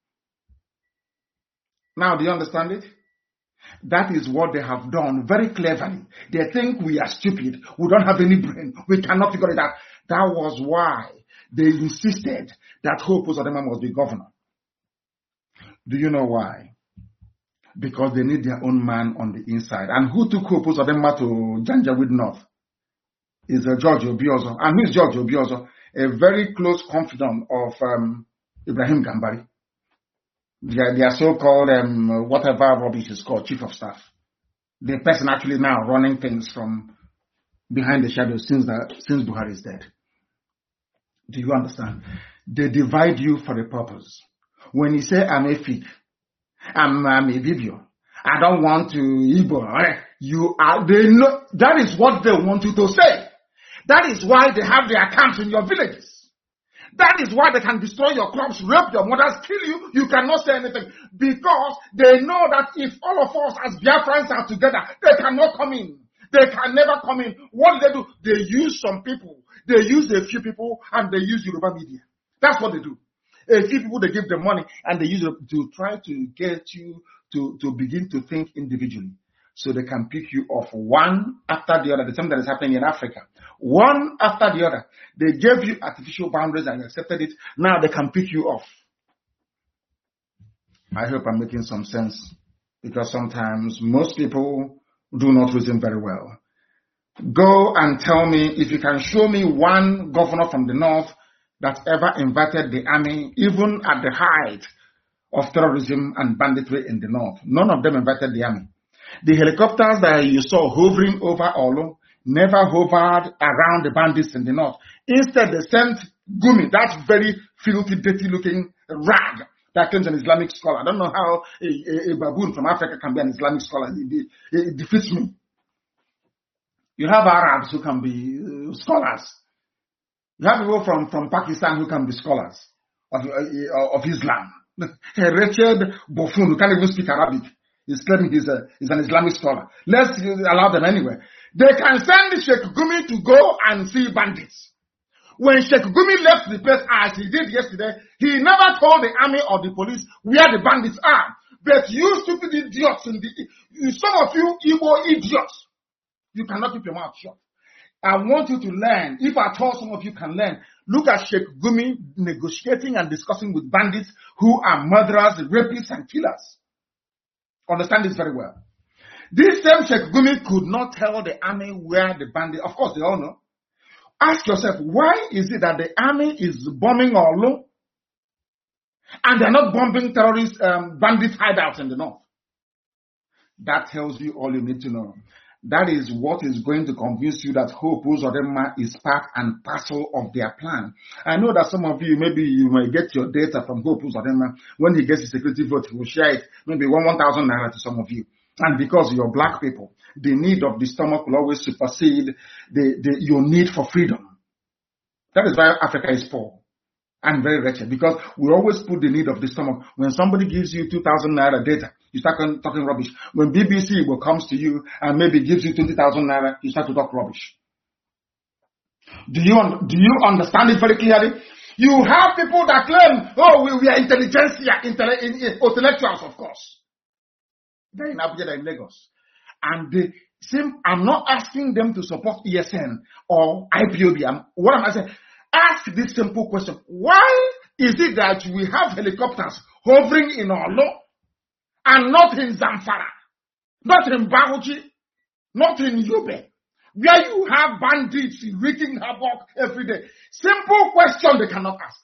Now, do you understand it? That is what they have done very cleverly. They think we are stupid. We don't have any brain. We cannot figure it out. That was why they insisted that Hope Uzodinma must be governor. Do you know why? Because they need their own man on the inside. And who took Hope Uzodinma to Janjaweed North? Is George Obiozo. And who is George Obiozo? A very close confidant of Ibrahim Gambari. Their so-called, whatever rubbish is called, chief of staff. The person actually now running things from behind the shadows since Buhari is dead. Do you understand? They divide you for a purpose. When you say, I'm a fig, I'm a Bibio, I don't want to Igbo, they know, that is what they want you to say. That is why they have their camps in your villages. That is why they can destroy your crops, rape your mothers, kill you. You cannot say anything. Because they know that if all of us as Biafrans are together, they cannot come in. They can never come in. What do? They use some people. They use a few people and they use Yoruba media. That's what they do. A few people, they give them money and they use it to try to get you to begin to think individually. So they can pick you off one after the other. The same that is happening in Africa. One after the other. They gave you artificial boundaries and you accepted it. Now they can pick you off. I hope I'm making some sense, because sometimes most people do not reason very well. Go and tell me if you can show me one governor from the north that ever invited the army, even at the height of terrorism and banditry in the north. None of them invited the army. The helicopters that you saw hovering over Olu never hovered around the bandits in the north. Instead, they sent Gumi, that very filthy, dirty-looking rag that claims an Islamic scholar. I don't know how a baboon from Africa can be an Islamic scholar. It defeats me. You have Arabs who can be scholars. You have people from Pakistan who can be scholars of Islam. A wretched buffoon who can't even speak Arabic is claiming he's an Islamic scholar. Let's allow them anyway. They can send Sheikh Gumi to go and see bandits. When Sheikh Gumi left the place, as he did yesterday, he never told the army or the police where the bandits are. But you stupid idiots, some of you Igbo idiots, you cannot keep your mouth shut. I want you to learn. If at all some of you can learn, look at Sheikh Gumi negotiating and discussing with bandits who are murderers, rapists, and killers. Understand this very well. This same Sheikh Gumi could not tell the army where the bandits, of course they all know. Ask yourself, why is it that the army is bombing Olu and they're not bombing terrorist bandit hideouts in the north? That tells you all you need to know. That is what is going to convince you that Hope Uzodinma is part and parcel of their plan. I know that some of you, maybe you may get your data from Hope Uzodinma. When he gets his security vote, he will share it, maybe 1,000 naira to some of you. And because you're black people, the need of the stomach will always supersede your need for freedom. That is why Africa is poor and very wretched, because we always put the need of the stomach. When somebody gives you 2,000 naira data, you start talking rubbish. When BBC comes to you and maybe gives you 20,000 naira, you start to talk rubbish. Do you understand it very clearly? You have people that claim, oh, we are intelligentsia, intellectuals, of course. They're in Abuja, they're in Lagos. And I'm not asking them to support ESN or IPOB. What am I saying? Ask this simple question. Why is it that we have helicopters hovering in Olu and not in Zamfara, not in Bauchi, not in Yobe, where you have bandits wreaking havoc every day? Simple question they cannot ask.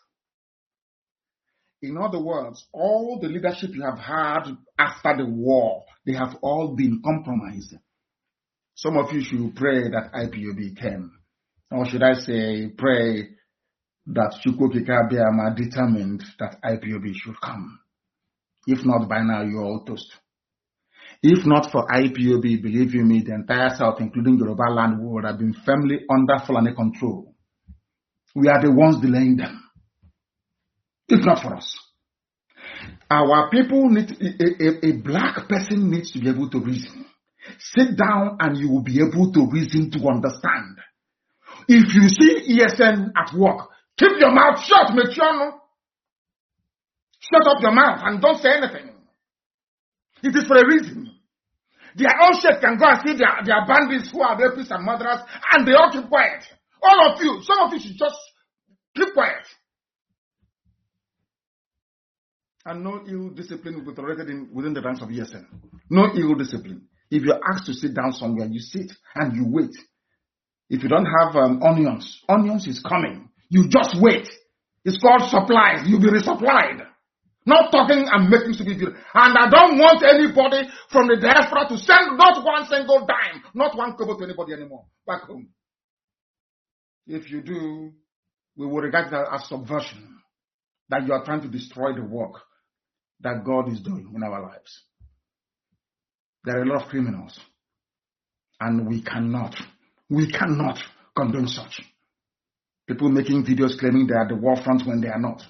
In other words, all the leadership you have had after the war, they have all been compromised. Some of you should pray that IPOB came. Or should I say, pray that Chukwuka Abiyama determined that IPOB should come. If not, by now you're all toast. If not for IPOB, believe you me, the entire South, including Yoruba land, would have been firmly under Fulani control. We are the ones delaying them. If not for us. Our people need, a black person needs to be able to reason. Sit down and you will be able to reason, to understand. If you see ESN at work, keep your mouth shut, Mechiano. Shut up your mouth and don't say anything. It is for a reason. Their own shit can go and see their bandits who are rapists and murderers, and they all keep quiet. All of you, some of you should just keep quiet. And no ill discipline will be tolerated within the ranks of ESN. No ill discipline. If you're asked to sit down somewhere, you sit and you wait. If you don't have onions is coming. You just wait. It's called supplies. You'll be resupplied. Not talking and making stupid videos. And I don't want anybody from the diaspora to send not one single dime, not one kobo to anybody anymore back home. If you do, we will regard that as subversion. That you are trying to destroy the work that God is doing in our lives. There are a lot of criminals. And we cannot condone such. People making videos claiming they are the war front when they are not.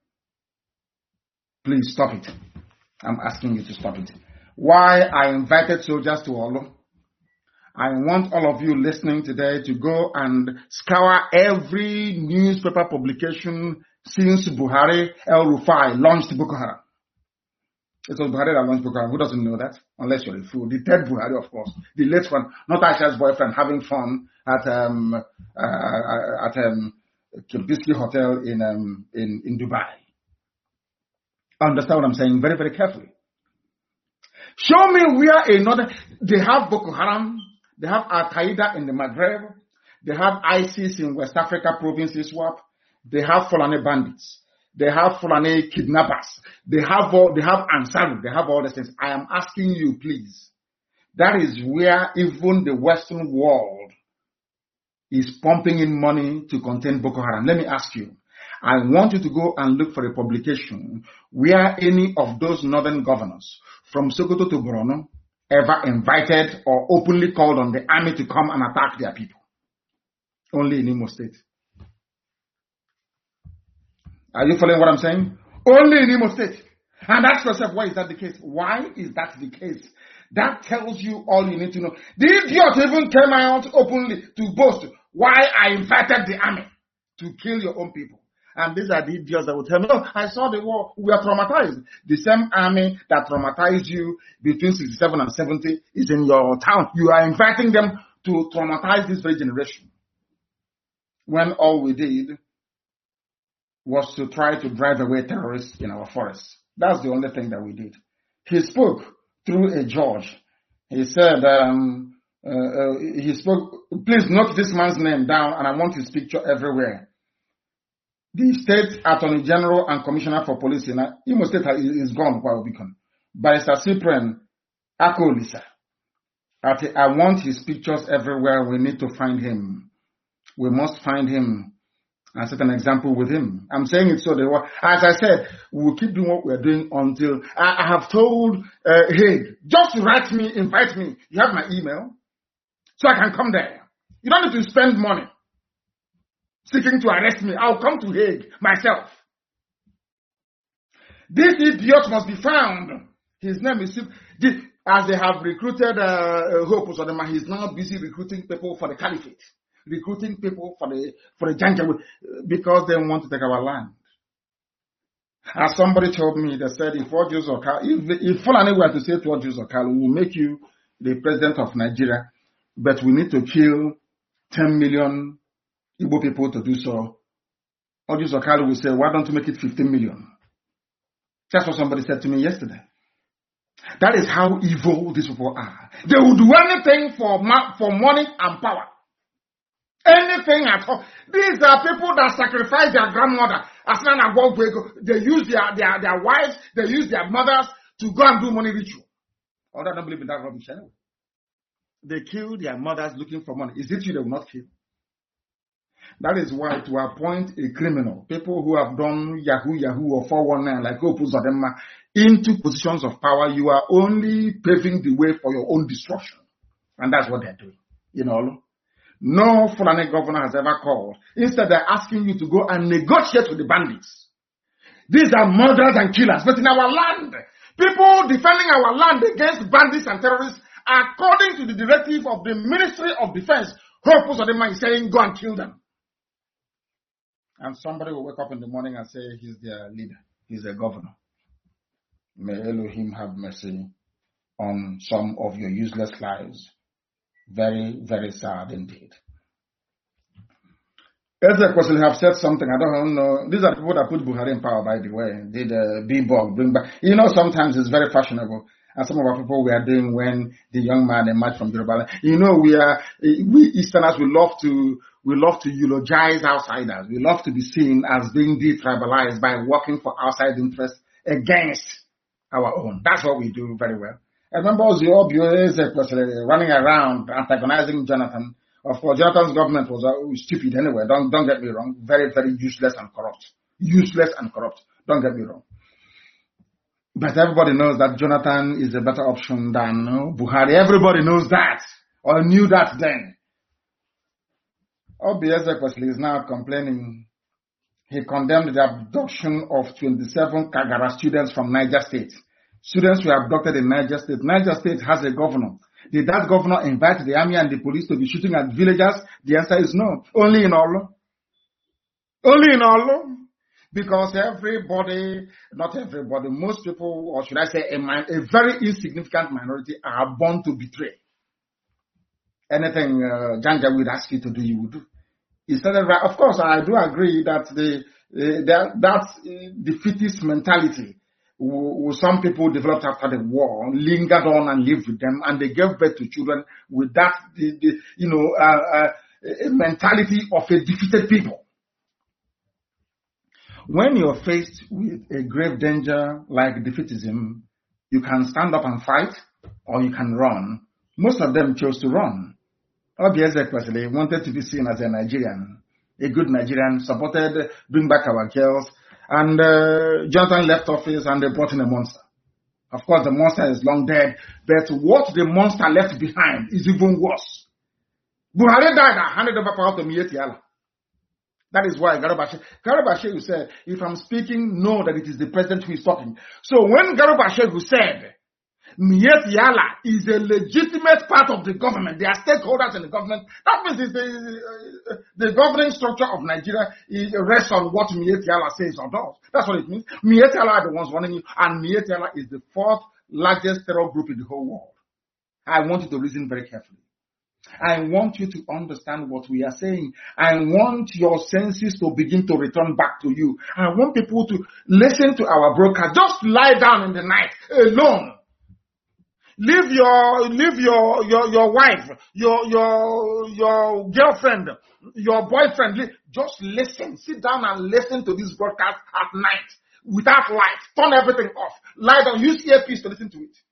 Please stop it. I'm asking you to stop it. Why I invited soldiers to Olu? I want all of you listening today to go and scour every newspaper publication since Buhari El-Rufai launched Boko Haram. It was Buhari that launched Boko Haram. Who doesn't know that? Unless you're a fool. The third Buhari, of course. The late one, not Aisha's boyfriend, having fun at Kempinski Hotel in Dubai. Understand what I'm saying very, very carefully. Show me where they have Boko Haram, they have Al-Qaeda in the Maghreb, they have ISIS in West Africa province, ISWAP, they have Fulani bandits, they have Fulani kidnappers, they have Ansar, they have all these things. I am asking you, please. That is where even the Western world is pumping in money to contain Boko Haram. Let me ask you. I want you to go and look for a publication where any of those northern governors from Sokoto to Borno ever invited or openly called on the army to come and attack their people. Only in Imo State. Are you following what I'm saying? Only in Imo State. And ask yourself, why is that the case? Why is that the case? That tells you all you need to know. The idiot even came out openly to boast why I invited the army to kill your own people. And these are the idiots that will tell me, oh, I saw the war, we are traumatized. The same army that traumatized you between 67 and 70 is in your town. You are inviting them to traumatize this very generation. When all we did was to try to drive away terrorists in our forests. That's the only thing that we did. He spoke through a judge. He said, he spoke, please note this man's name down and I want his picture everywhere. The State Attorney General and Commissioner for Police in Imo State is gone, Barrister Cyprian Akolisa. I want his pictures everywhere. We need to find him. We must find him and set an example with him. I'm saying it so that, as I said, we'll keep doing what we're doing until I have told Hague, just write me, invite me. You have my email, so I can come there. You don't need to spend money seeking to arrest me. I'll come to Hague myself. This idiot must be found. His name is, as they have recruited Hope Uzodinma, he's now busy recruiting people for the caliphate, recruiting people for the Janjaweed, because they want to take our land. As somebody told me, they said, if Fulani were to say to Orji Zokal, we will make you the president of Nigeria, but we need to kill 10 million Igbo people to do so. Orji Zokal will say, why don't you make it 15 million? That's what somebody said to me yesterday. That is how evil these people are. They will do anything for money and power. Anything at all. These are people that sacrifice their grandmother. They use their wives, they use their mothers to go and do money ritual. I don't believe in that rubbish anyway. They kill their mothers looking for money. Is it you they will not kill? That is why to appoint a criminal, people who have done Yahoo or 419 like Hope Uzodinma into positions of power, you are only paving the way for your own destruction. And that's what they're doing. You know, no Fulani governor has ever called. Instead, they're asking you to go and negotiate with the bandits. These are murderers and killers. But in our land, people defending our land against bandits and terrorists, according to the directive of the Ministry of Defense, Hope Uzodinma is saying, go and kill them. And somebody will wake up in the morning and say he's their leader, he's a governor. May Elohim have mercy on some of your useless lives. Very, very sad indeed. Ezek Kwesili have said something, I don't know. These are people that put Buhari in power, by the way. Did B-Bog bring back. You know, sometimes it's very fashionable. And some of our people we are doing when the young man emerged from Yoruba. You know, we Easterners, we love to eulogize outsiders. We love to be seen as being detribalized by working for outside interests against our own. That's what we do very well. I remember Ezek was running around antagonizing Jonathan. Of course, Jonathan's government was stupid anyway. Don't get me wrong. Very, very useless and corrupt. Useless and corrupt. Don't get me wrong. But everybody knows that Jonathan is a better option than Buhari. Everybody knows that, or knew that then. Obi Ezekwesili is now complaining. He condemned the abduction of 27 Kagara students from Niger State. Students were abducted in Niger State. Niger State has a governor. Did that governor invite the army and the police to be shooting at villagers? The answer is no. Only in Olo. Only in Olo. Because everybody, not everybody, most people, or should I say a very insignificant minority, are born to betray. Anything Janja would ask you to do, you would do. Instead of, of course, I do agree that that defeatist mentality some people developed after the war, lingered on and lived with them, and they gave birth to children with that, a mentality of a defeated people. When you're faced with a grave danger like defeatism, you can stand up and fight, or you can run. Most of them chose to run. Obieze personally wanted to be seen as a Nigerian, a good Nigerian, supported Bring Back Our Girls, and Jonathan left office and they brought in a monster. Of course, the monster is long dead, but what the monster left behind is even worse. Buhari died and handed over power to Miyetti Allah. That is why Garba Shehu said, if I'm speaking, know that it is the president who is talking. So when Garba Shehu said, Miyetti Allah is a legitimate part of the government, they are stakeholders in the government, that means the governing structure of Nigeria rests on what Miyetti Allah says or does. That's what it means. Miyetti Allah are the ones running you, and Miyetti Allah is the fourth largest terror group in the whole world. I want you to listen very carefully. I want you to understand what we are saying. I want your senses to begin to return back to you. I want people to listen to our broadcast. Just lie down in the night alone. Leave your wife, your girlfriend, your boyfriend. Just listen. Sit down and listen to this broadcast at night without light. Turn everything off. Lie down. Use earpiece to listen to it.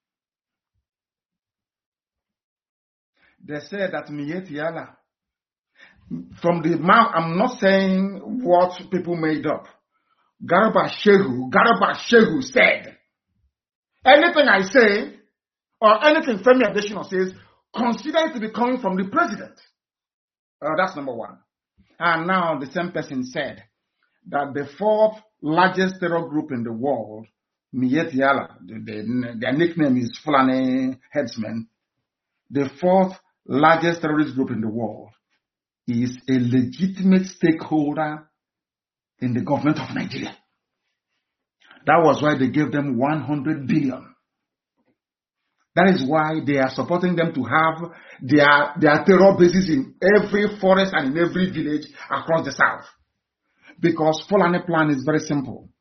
They said that Miyetti Allah, from the mouth, I'm not saying what people made up. Garba Shehu said, anything I say, or anything Femi Adesina says, consider it to be coming from the president. That's number one. And now the same person said that the fourth largest terror group in the world, Miyetti Allah, their nickname is Fulani Headsmen, the fourth largest terrorist group in the world, is a legitimate stakeholder in the government of Nigeria. That was why they gave them 100 billion. That is why they are supporting them to have their terror bases in every forest and in every village across the south. Because Fulani plan is very simple.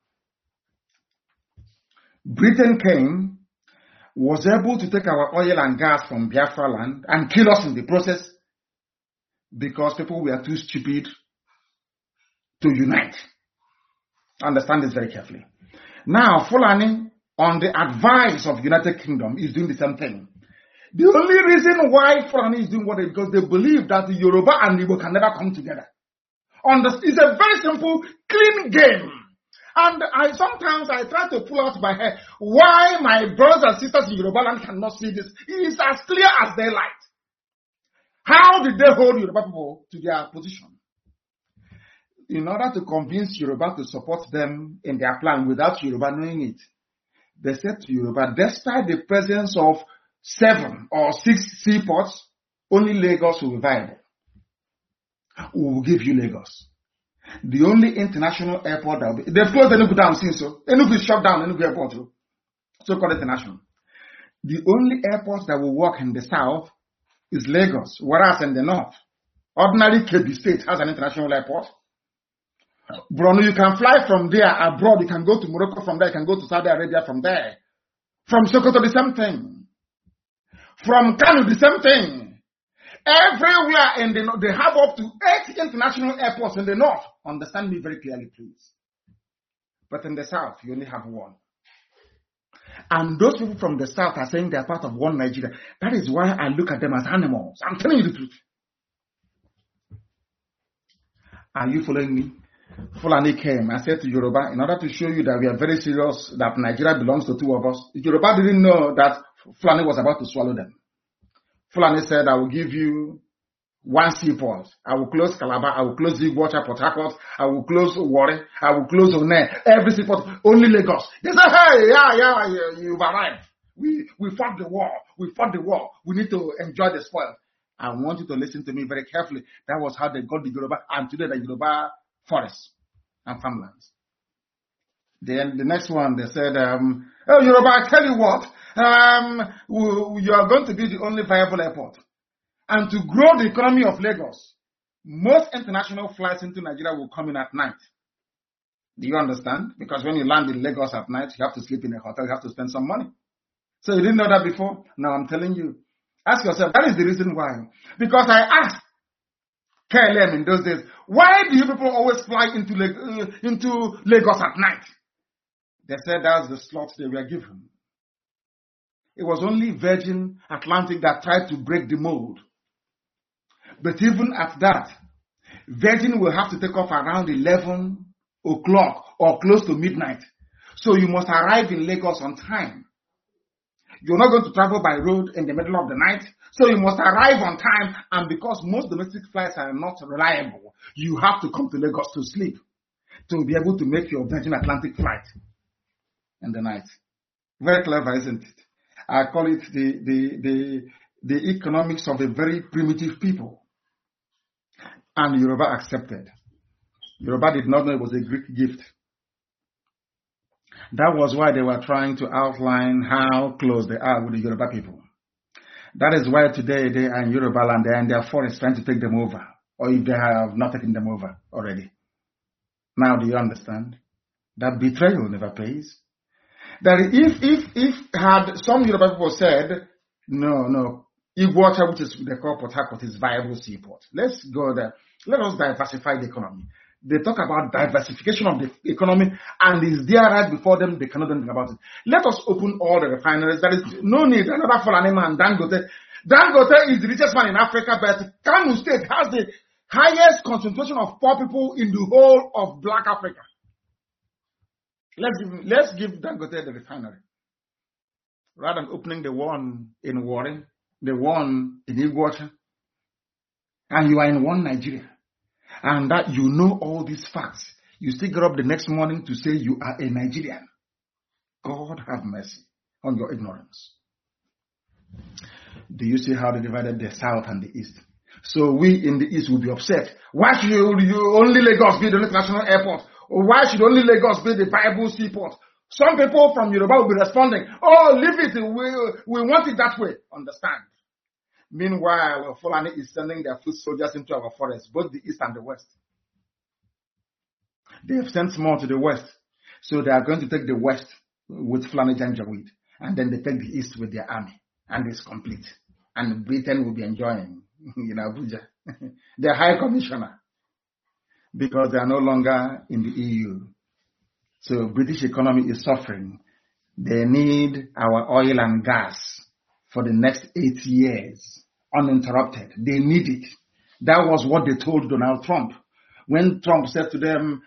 Britain came, was able to take our oil and gas from Biafra land and kill us in the process because people were too stupid to unite. Understand this very carefully. Now, Fulani, on the advice of United Kingdom, is doing the same thing. The only reason why Fulani is doing what is because they believe that the Yoruba and Igbo can never come together. It's a very simple, clean game. And sometimes I try to pull out my hair why my brothers and sisters in Yoruba land cannot see this. It is as clear as daylight. How did they hold Yoruba people to their position? In order to convince Yoruba to support them in their plan without Yoruba knowing it, they said to Yoruba, despite the presence of 7 or 6 seaports, only Lagos will be viable. We will give you Lagos. The only international airport that will be, they've closed Enugu down since, so Enugu is shut down, Enugu airport, so-called international. The only airport that will work in the south is Lagos, whereas in the north, ordinary Kebbi State has an international airport. Bruno, you can fly from there abroad, you can go to Morocco from there, you can go to Saudi Arabia from there. From Sokoto, the same thing. From Kano, the same thing. Everywhere in the north, they have up to 8 international airports in the north. Understand me very clearly, please. But in the south, you only have 1. And those people from the south are saying they are part of one Nigeria. That is why I look at them as animals. I'm telling you the truth. Are you following me? Fulani came. I said to Yoruba, in order to show you that we are very serious, that Nigeria belongs to 2 of us, Yoruba didn't know that Fulani was about to swallow them. Fulani said, I will give you 1 seaport. I will close Calabar. I will close Zigwater, Port Harcourt. I will close Warri. I will close One. Every seaport, only Lagos. They said, hey, yeah, you've arrived. We fought the war. We fought the war. We need to enjoy the spoil. I want you to listen to me very carefully. That was how they got the Yoruba, and today the Yoruba forests and farmlands. Then the next one, they said, oh, Yoruba, I tell you what, you are going to be the only viable airport. And to grow the economy of Lagos, most international flights into Nigeria will come in at night. Do you understand? Because when you land in Lagos at night, you have to sleep in a hotel, you have to spend some money. So you didn't know that before? Now I'm telling you. Ask yourself, that is the reason why. Because I asked KLM in those days, why do you people always fly into Lagos at night? They said that's the slots they were given. It was only Virgin Atlantic that tried to break the mold. But even at that, Virgin will have to take off around 11 o'clock or close to midnight. So you must arrive in Lagos on time. You're not going to travel by road in the middle of the night. So you must arrive on time. And because most domestic flights are not reliable, you have to come to Lagos to sleep to be able to make your Virgin Atlantic flight in the night. Very clever, isn't it? I call it the economics of a very primitive people. And Yoruba accepted. Yoruba did not know it was a Greek gift. That was why they were trying to outline how close they are with the Yoruba people. That is why today they are in Yoruba land, they are in their forest trying to take them over. Or if they have not taken them over already. Now do you understand? That betrayal never pays. That if had some Yoruba people said, no, Iguacha, which is they call Port Harcourt, is viable seaport. Let's go there. Let us diversify the economy. They talk about diversification of the economy, and is there right before them, they cannot do anything about it. Let us open all the refineries. There is no need. Another Fulani man, Dangote. Dangote is the richest man in Africa, but Kano State has the highest concentration of poor people in the whole of Black Africa. Let's give Dangote the refinery. Rather than opening the one in Warren, the one in Iguacha, and you are in one Nigeria. And that you know all these facts. You still get up the next morning to say you are a Nigerian. God have mercy on your ignorance. Do you see how they divided the South and the East? So we in the East will be upset. Why should you only Lagos be the international airport? Or why should only Lagos be the viable seaport? Some people from Yoruba will be responding, oh, leave it, we want it that way. Understand? Meanwhile, Fulani is sending their foot soldiers into our forests, both the East and the West. They have sent more to the West. So they are going to take the West with Fulani Janjaweed. And then they take the East with their army. And it's complete. And Britain will be enjoying in Abuja. Their High Commissioner. Because they are no longer in the EU. So British economy is suffering. They need our oil and gas for the next 8 years, uninterrupted. They need it. That was what they told Donald Trump. When Trump said to them,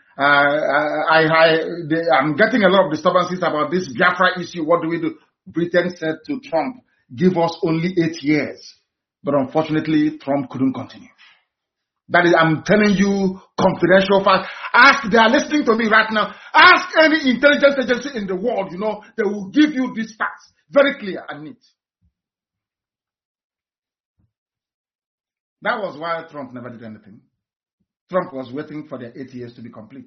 I'm getting a lot of disturbances about this Biafra issue, what do we do? Britain said to Trump, give us only 8 years. But unfortunately, Trump couldn't continue. That is, I'm telling you, confidential fact. They are listening to me right now. Ask any intelligence agency in the world, they will give you these facts. Very clear and neat. That was why Trump never did anything. Trump was waiting for their 8 years to be complete.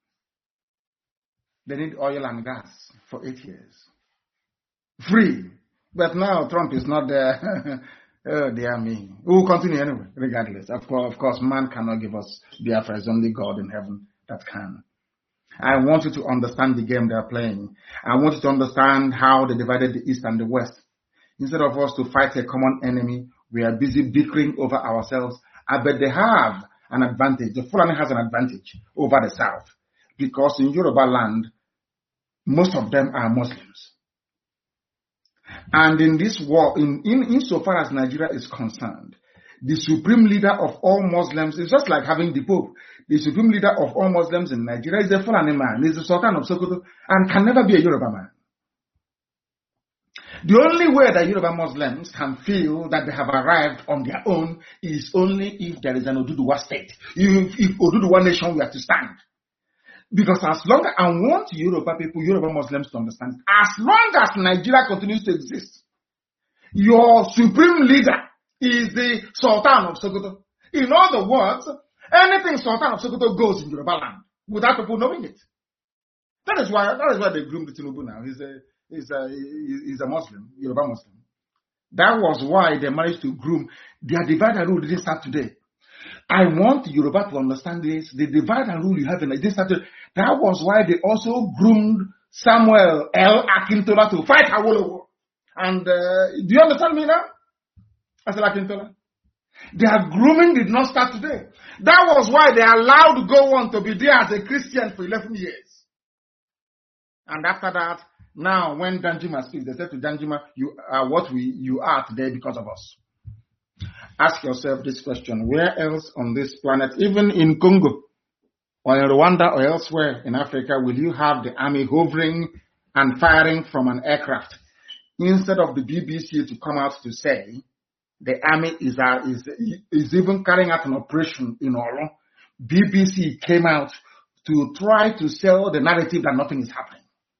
They need oil and gas for 8 years. Free. But now Trump is not there. Oh, dear me. We will continue anyway, regardless. Of course, man cannot give us Biafra. It's only God in heaven that can. I want you to understand the game they are playing. I want you to understand how they divided the East and the West. Instead of us to fight a common enemy, we are busy bickering over ourselves. I bet they have an advantage. The Fulani has an advantage over the South. Because in Yoruba land, most of them are Muslims. And in this war, insofar as Nigeria is concerned, the supreme leader of all Muslims is just like having the Pope. The supreme leader of all Muslims in Nigeria is a Fulani man. He's the Sultan of Sokoto and can never be a Yoruba man. The only way that Yoruba Muslims can feel that they have arrived on their own is only if there is an Oduduwa state. If Oduduwa nation were to stand. Because as long as I want Yoruba people, Yoruba Muslims to understand, as long as Nigeria continues to exist, your supreme leader is the Sultan of Sokoto. In other words, anything Sultan of Sokoto goes in Yoruba land without people knowing it. That is why they groomed Tinubu now. He's a Muslim, Yoruba Muslim. That was why they managed to groom. Their divide and rule didn't start today. I want Yoruba to understand this. The divide and rule you have in this country, that was why they also groomed Samuel L. Akintola to fight Awolowo. And do you understand me now? I said Akintola. Their grooming did not start today. That was why they allowed Gowon to be there as a Christian for 11 years. And after that, now when Danjuma speaks, they said to Danjuma, you are what you are today because of us. Ask yourself this question: where else on this planet, even in Congo or in Rwanda or elsewhere in Africa, will you have the army hovering and firing from an aircraft instead of the BBC to come out to say the army is even carrying out an operation in Oro? BBC came out to try to sell the narrative that nothing is happening.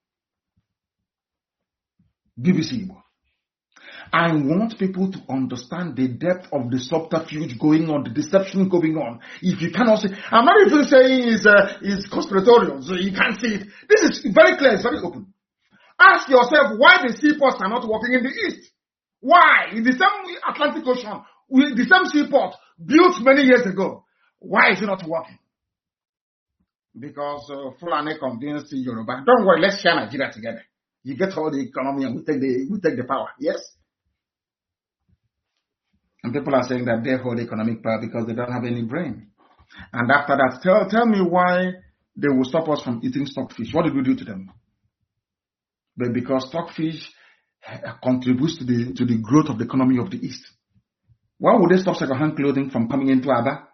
BBC. I want people to understand the depth of the subterfuge going on, the deception going on. If you cannot see, I'm not even saying it's conspiratorial, so you can't see it. This is very clear, it's very open. Ask yourself why the seaports are not working in the east. Why? In the same Atlantic Ocean, with the same seaport built many years ago, why is it not working? Because Fulani convinced Yoruba, don't worry, let's share Nigeria together. You get all the economy and we take the power. Yes? And people are saying that they hold economic power because they don't have any brain. And after that, tell me why they will stop us from eating stockfish. What did we do to them? But because stockfish contributes to the growth of the economy of the East. Why would they stop second-hand clothing from coming into Aba?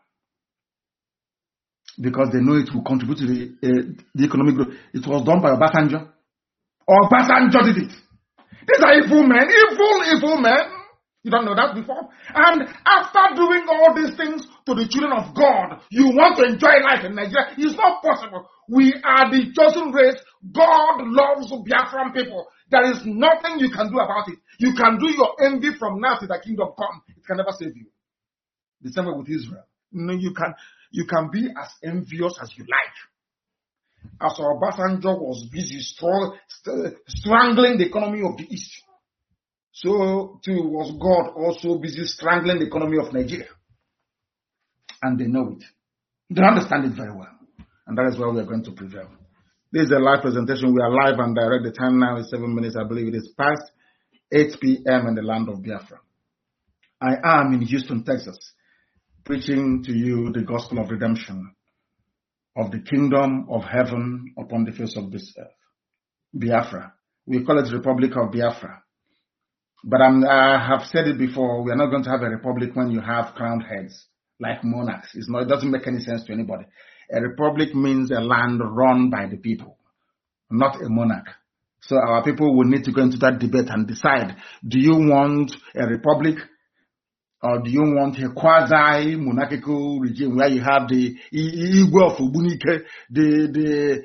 Because they know it will contribute to the economic growth. It was done by Obasanjo. Obasanjo did it. These are evil men. Evil men. You don't know that before? And after doing all these things to the children of God, you want to enjoy life in Nigeria? It's not possible. We are the chosen race. God loves Biafran people. There is nothing you can do about it. You can do your envy from now to the kingdom come. It can never save you. The same way with Israel. No, you can be as envious as you like. As Obasanjo was busy strangling the economy of the East, so too was God also busy strangling the economy of Nigeria. And they know it. They understand it very well. And that is why we are going to prevail. This is a live presentation. We are live and direct. The time now is 7 minutes. I believe it is past 8 p.m. in the land of Biafra. I am in Houston, Texas, preaching to you the gospel of redemption, of the kingdom of heaven upon the face of this earth. Biafra. We call it Republic of Biafra. But I have said it before, we are not going to have a republic when you have crowned heads, like monarchs. It doesn't make any sense to anybody. A republic means a land run by the people, not a monarch. So our people will need to go into that debate and decide, do you want a republic or do you want a quasi-monarchical regime where you have the Igwe of Ubunike, the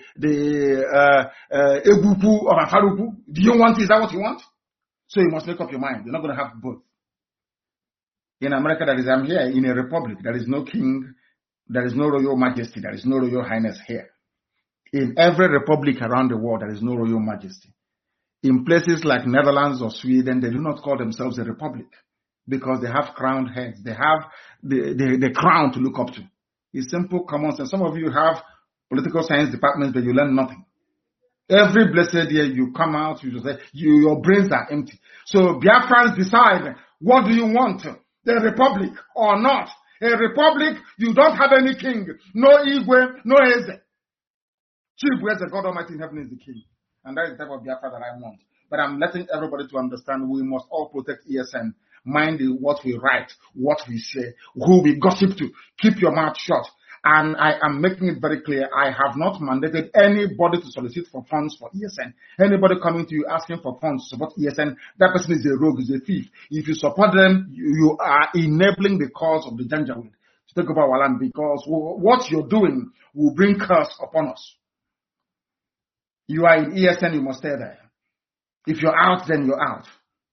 Ebupu of Afarupu? Do you want, is that what you want? So you must make up your mind. You're not going to have both. In America, I'm here in a republic. There is no king. There is no royal majesty. There is no royal highness here. In every republic around the world, there is no royal majesty. In places like Netherlands or Sweden, they do not call themselves a republic because they have crowned heads. They have the crown to look up to. It's simple common sense. Some of you have political science departments, but you learn nothing. Every blessed year you come out, you say your brains are empty. So Biafrans decide, what do you want? The republic or not? A republic, you don't have any king. No Igwe, no Eze. Chief Eze, God Almighty in heaven is the king. And that is the type of Biafra that I want. But I'm letting everybody to understand we must all protect ESN. Mind what we write, what we say, who we gossip to. Keep your mouth shut. And I am making it very clear, I have not mandated anybody to solicit for funds for ESN. Anybody coming to you asking for funds to support ESN, that person is a rogue, is a thief. If you support them, you are enabling the cause of the Janjaweed to take over our land, because what you're doing will bring curse upon us. You are in ESN, you must stay there. If you're out, then you're out.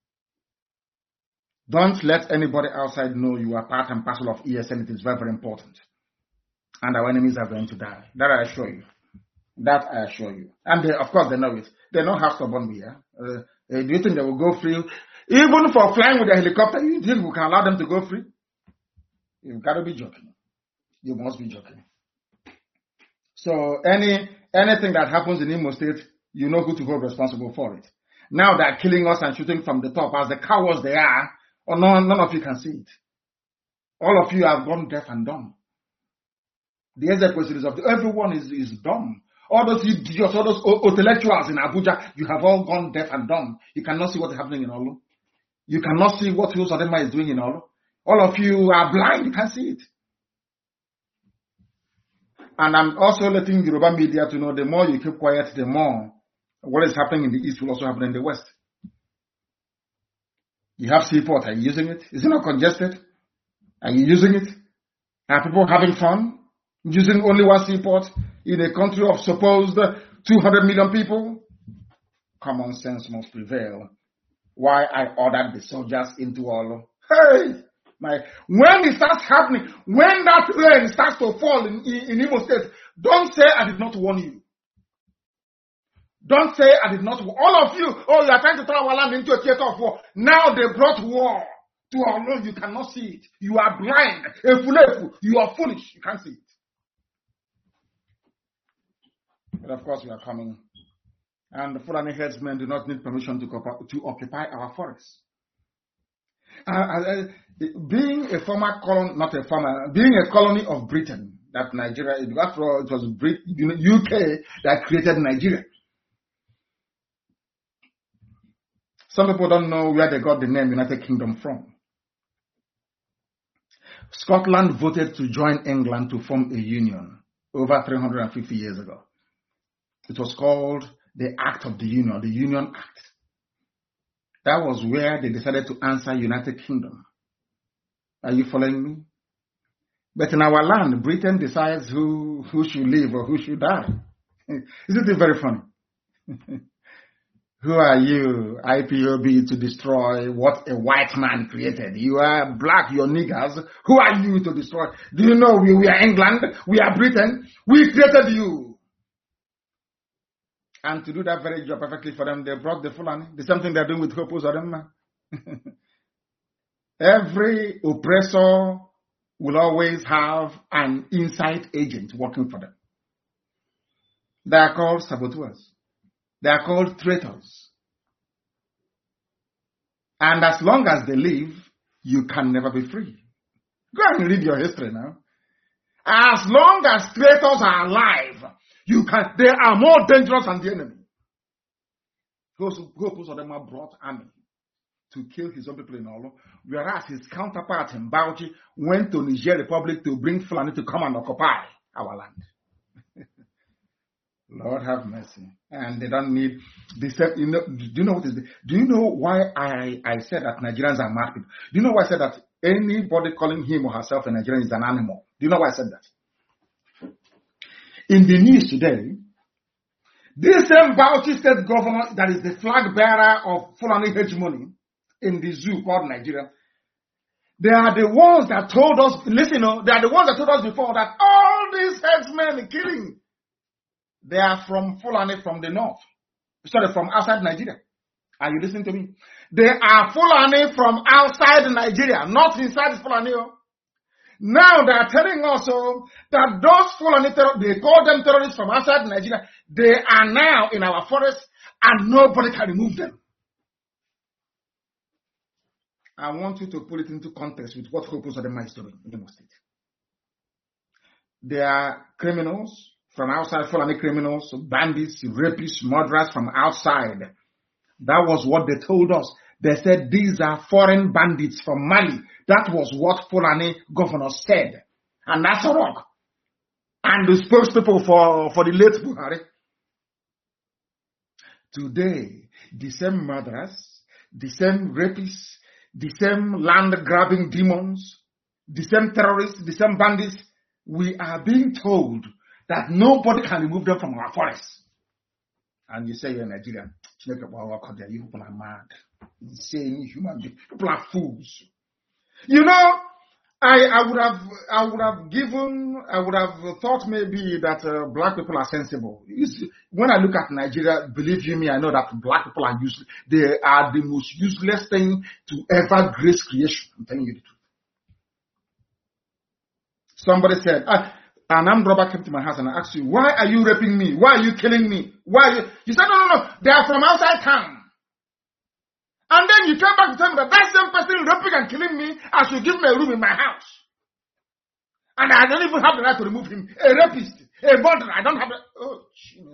Don't let anybody outside know you are part and parcel of ESN. It is very, very important. And our enemies are going to die. That I assure you. That I assure you. And they, of course, they know it. They know how stubborn we are. Do you think they will go free? Even for flying with a helicopter, you think we can allow them to go free? You've got to be joking. You must be joking. So anything that happens in Imo State, you know who to hold responsible for it. Now they're killing us and shooting from the top as the cowards they are, or none of you can see it. All of you have gone deaf and dumb. The execution is everyone is dumb. All those idiots, all those intellectuals in Abuja, you have all gone deaf and dumb. You cannot see what's happening in Olu. You cannot see what Uzodinma is doing in Olu. All of you are blind, you can't see it. And I'm also letting Yoruba media to know the more you keep quiet, the more what is happening in the East will also happen in the West. You have seaport, are you using it? Is it not congested? Are you using it? Are people having fun? Using only one seaport in a country of supposed 200 million people? Common sense must prevail. Why I ordered the soldiers into Olu. Hey! When it starts happening, when that rain starts to fall in Imo State, don't say I did not warn you. Don't say I did not warn. All of you, you are trying to turn our land into a theater of war. Now they brought war to our land. You cannot see it. You are blind. You are foolish. You can't see it. But of course we are coming. And the Fulani headsmen do not need permission to occupy our forests. Being a former colony, being a colony of Britain, that Nigeria, after all, it was UK that created Nigeria. Some people don't know where they got the name United Kingdom from. Scotland voted to join England to form a union over 350 years ago. It was called the Act of the Union, the Union Act. That was where they decided to answer United Kingdom. Are you following me? But in our land, Britain decides who should live or who should die. Isn't it very funny? Who are you, IPOB, to destroy what a white man created? You are black, you're niggers. Who are you to destroy? Do you know we are England? We are Britain. We created you. And to do that very job perfectly for them, they brought the Fulani. The same thing they're doing with Hope Uzodinma. Every oppressor will always have an inside agent working for them. They are called saboteurs. They are called traitors. And as long as they live, you can never be free. Go and read your history now. As long as traitors are alive, they are more dangerous than the enemy. Hope Uzodinma brought army to kill his own people in Olu, whereas his counterpart in Bauchi went to Niger Republic to bring Fulani to come and occupy our land. Lord have mercy. And they don't need this. Do you know what is this? Do you know why I said that Nigerians are mad people? Do you know why I said that anybody calling him or herself a Nigerian is an animal? Do you know why I said that? In the news today, this same Bauchi state governor that is the flag bearer of Fulani hegemony in the zoo called Nigeria, they are the ones that told us, listen, they are the ones that told us before that all these headsmen killing, they are from Fulani from the north. Sorry, from outside Nigeria. Are you listening to me? They are Fulani from outside Nigeria, not inside Fulani. Now they are telling us that those Fulani, they call them terrorists from outside Nigeria, they are now in our forests and nobody can remove them. I want you to put it into context with what Hope Uzodinma is doing in Imo State. They are criminals from outside, Fulani criminals, bandits, rapists, murderers from outside. That was what they told us. They said these are foreign bandits from Mali. That was what Fulani governor said. And that's a rock. And the spokespeople for the late Buhari. Today, the same murderers, the same rapists, the same land-grabbing demons, the same terrorists, the same bandits, we are being told that nobody can remove them from our forests. And you say you're Nigerian. You people are mad. Insane human beings. People are fools. You know, I would have thought maybe that black people are sensible. When I look at Nigeria, believe you me, I know that black people are useless. They are the most useless thing to ever grace creation. I'm telling you the truth. Somebody said, an armed robber came to my house and I asked you, why are you raping me? Why are you killing me? Why are you? You said, no. They are from outside town. And then you came back to tell me that same person raping and killing me, I should give him a room in my house. And I don't even have the right to remove him. A rapist, a murderer, I don't have the... Oh,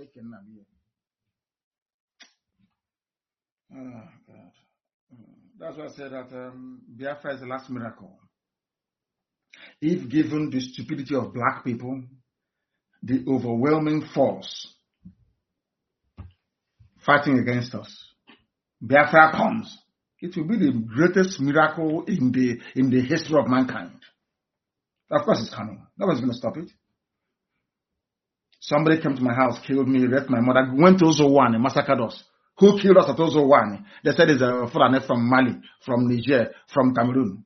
God. That's why I said that Biafra is the last miracle. If given the stupidity of black people, the overwhelming force fighting against us, Biafra comes, it will be the greatest miracle in the history of mankind. Of course it's coming. Nobody's going to stop it. Somebody came to my house, killed me, raped my mother, went to Ozowane and massacred us. Who killed us at Ozowane? They said it's a Fulani from Mali, from Niger, from Cameroon.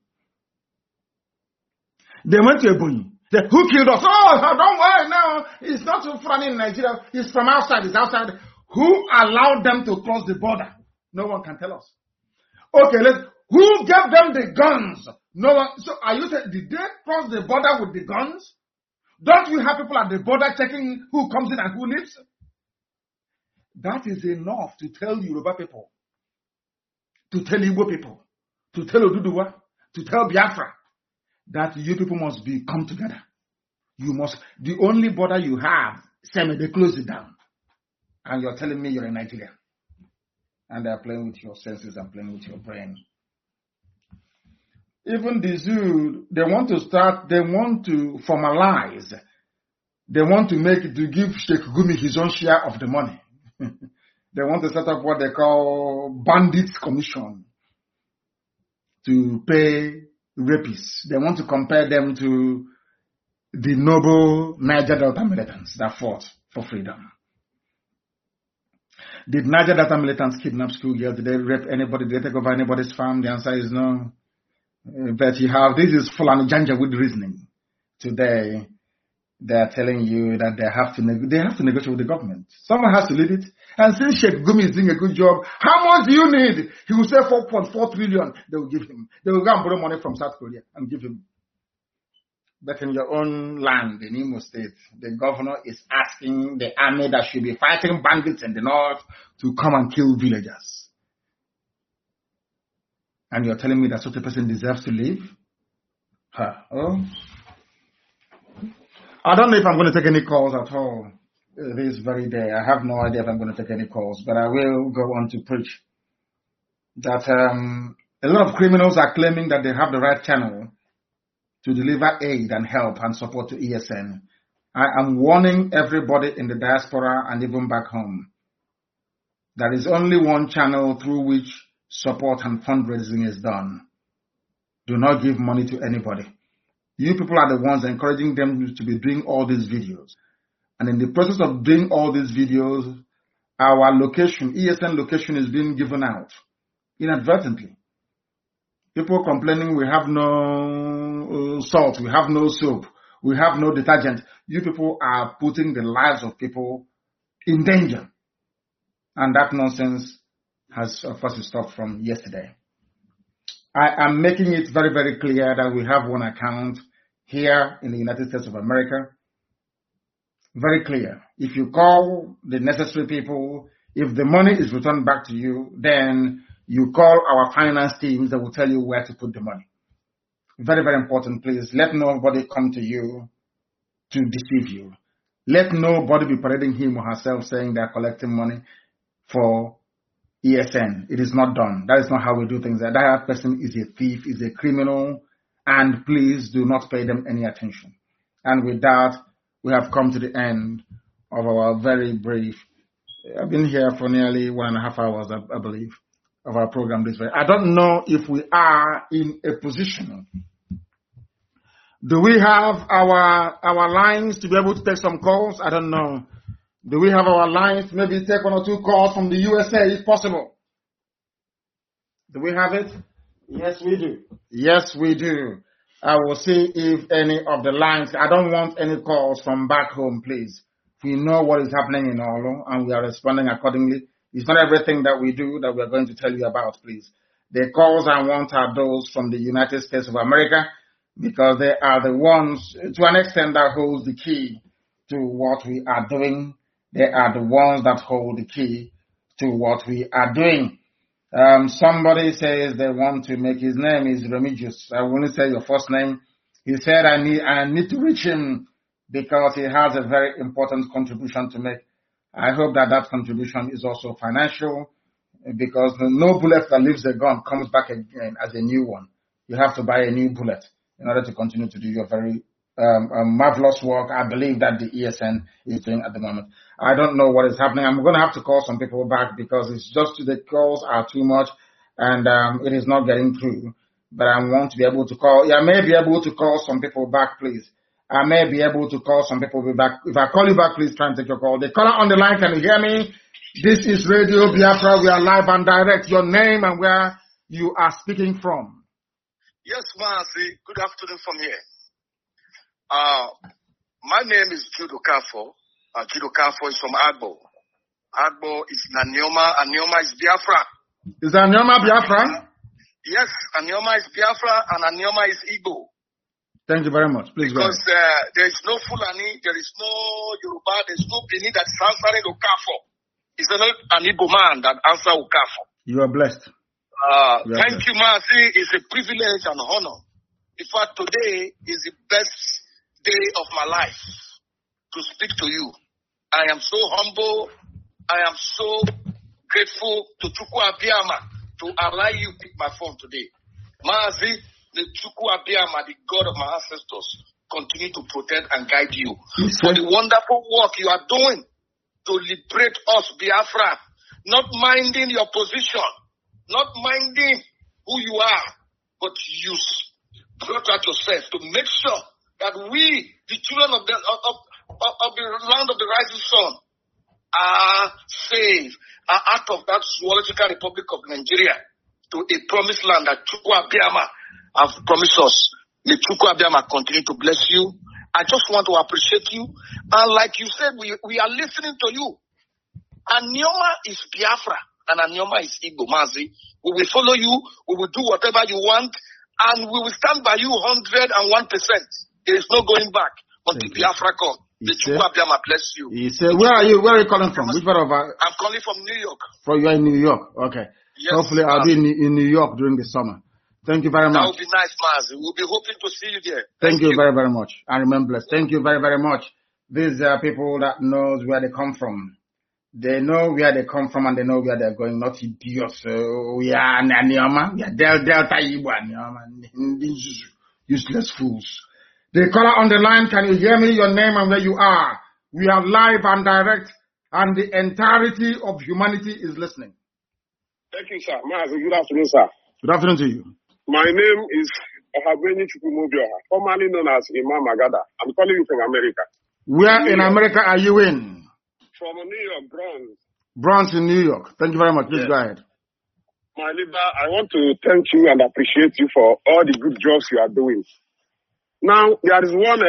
They went to Ebonyi. Who killed us? Oh, don't worry now. It's not Fulani in Nigeria. It's from outside. It's outside. Who allowed them to cross the border? No one can tell us. Okay, who gave them the guns? No one. So are you saying, did they cross the border with the guns? Don't we have people at the border checking who comes in and who leaves? That is enough to tell Yoruba people, to tell Igbo people, to tell Oduduwa, to tell Biafra, that you people must come together. You must, the only border you have, they close it down. And you're telling me you're in Nigeria. And they're playing with your senses and playing with your brain. Even the zoo, they want to formalize, they want to give Sheikh Gumi his own share of the money. They want to set up what they call bandits commission to pay rapists. They want to compare them to the noble Niger Delta militants that fought for freedom. Did Niger Delta militants kidnap schoolgirls? Did they rape anybody? Did they take over anybody's farm? The answer is no. But this is Fulani Janjaweed reasoning. Today, they are telling you that they have to negotiate with the government. Someone has to lead it. And since Sheikh Gumi is doing a good job, how much do you need? He will say 4.4 trillion. They will give him. They will go and borrow money from South Korea and give him. But in your own land, in Imo State, the governor is asking the army that should be fighting bandits in the north to come and kill villagers. And you're telling me that such a person deserves to live? Oh. I don't know if I'm going to take any calls at all this very day. I have no idea if I'm going to take any calls, but I will go on to preach that a lot of criminals are claiming that they have the right channel to deliver aid and help and support to ESN. I am warning everybody in the diaspora and even back home. There is only one channel through which support and fundraising is done. Do not give money to anybody. You people are the ones encouraging them to be doing all these videos. And in the process of doing all these videos, our location, ESN location, is being given out inadvertently. People complaining we have no salt, we have no soap, we have no detergent. You people are putting the lives of people in danger. And that nonsense has, of course, stopped from yesterday. I am making it very, very clear that we have one account here in the United States of America. Very clear. If you call the necessary people, if the money is returned back to you, then you call our finance teams that will tell you where to put the money. Very, very important, please. Let nobody come to you to deceive you. Let nobody be parading him or herself saying they're collecting money for ESN. It is not done. That is not how we do things. That person is a thief, is a criminal, and please do not pay them any attention. And with that, we have come to the end of our very brief, I've been here for nearly 1.5 hours, I believe, of our program this way. I don't know if we are in a position. Do we have our lines to be able to take some calls? I don't know. Do we have our lines? Maybe take 1 or 2 calls from the USA if possible. Do we have it? Yes, we do. Yes, we do. I will see if any of the lines, I don't want any calls from back home, please. We know what is happening in Olo and we are responding accordingly. It's not everything that we do that we are going to tell you about, please. The calls I want are those from the United States of America. because they are the ones, to an extent, that hold the key to what we are doing. They are the ones that hold the key to what we are doing. Somebody says they want to make his name is Remigius. I won't say your first name. He said, I need to reach him because he has a very important contribution to make. I hope that contribution is also financial, because no bullet that leaves the gun comes back again as a new one. You have to buy a new bullet in order to continue to do your very marvelous work. I believe that the ESN is doing at the moment. I don't know what is happening. I'm going to have to call some people back because it's just the calls are too much and it is not getting through. But I want to be able to call. I may be able to call some people back, please. I may be able to call some people back. If I call you back, please try and take your call. The caller on the line, can you hear me? This is Radio Biafra. We are live and direct. Your name and where you are speaking from. Yes, Mazi. Good afternoon from here. My name is Jude Okafor. Jude Okafor is from Agbo. Agbo is Anioma. Anioma is Biafra. Is Anioma Biafra? Yes, Anioma is Biafra and Anioma is Igbo. Thank you very much. Please because there is no Fulani, there is no Yoruba, there is no Bini that is answering Okafor. It's not an Igbo man that answers Okafor. You are blessed. Thank you, Mazi. It's a privilege and honor. In fact, today is the best day of my life to speak to you. I am so humble. I am so grateful to Chukwu Abiyama to allow you to pick my phone today. Mazi, the Chukwu Abiyama, the God of my ancestors, continue to protect and guide you for the wonderful work you are doing to liberate us, Biafra, not minding your position, not minding who you are, but you brought out yourself to make sure that we, the children of the land of the rising sun, are saved, are out of that zoological republic of Nigeria to a promised land that Chukwu Abiyama have promised us. May Chukwu Abiyama continue to bless you. I just want to appreciate you. And like you said, we are listening to you. Anioma is Biafra and Anioma is Igbo, Mazi. We will follow you. We will do whatever you want. And we will stand by you 101%. There is no going back until Biafra comes. The Chukwu Abiyama bless you. Where are you? Where are you calling from? Which part of? I'm calling from New York. You are in New York. Okay. Yes, hopefully I'll be in New York during the summer. Thank you very much. That would be nice, Mazi. We'll be hoping to see you there. Thank you very, very much. I remember blessed. Thank you very, very much. These are people that knows where they come from. They know where they come from and they know where they're going. Not idiots. So we are Anioma. We are Delta Igbo Anioma. Useless fools. The caller on the line, can you hear me? Your name and where you are. We are live and direct, and the entirety of humanity is listening. Thank you, sir. Mazi, good afternoon, sir. Good afternoon to you. My name is Ohabeni Chukwumobioha, formerly known as Imam Agada. I'm calling you from America. Where in America are you in? From New York, Bronx. Bronx in New York. Thank you very much. Please go ahead. My leader, I want to thank you and appreciate you for all the good jobs you are doing. Now, there is one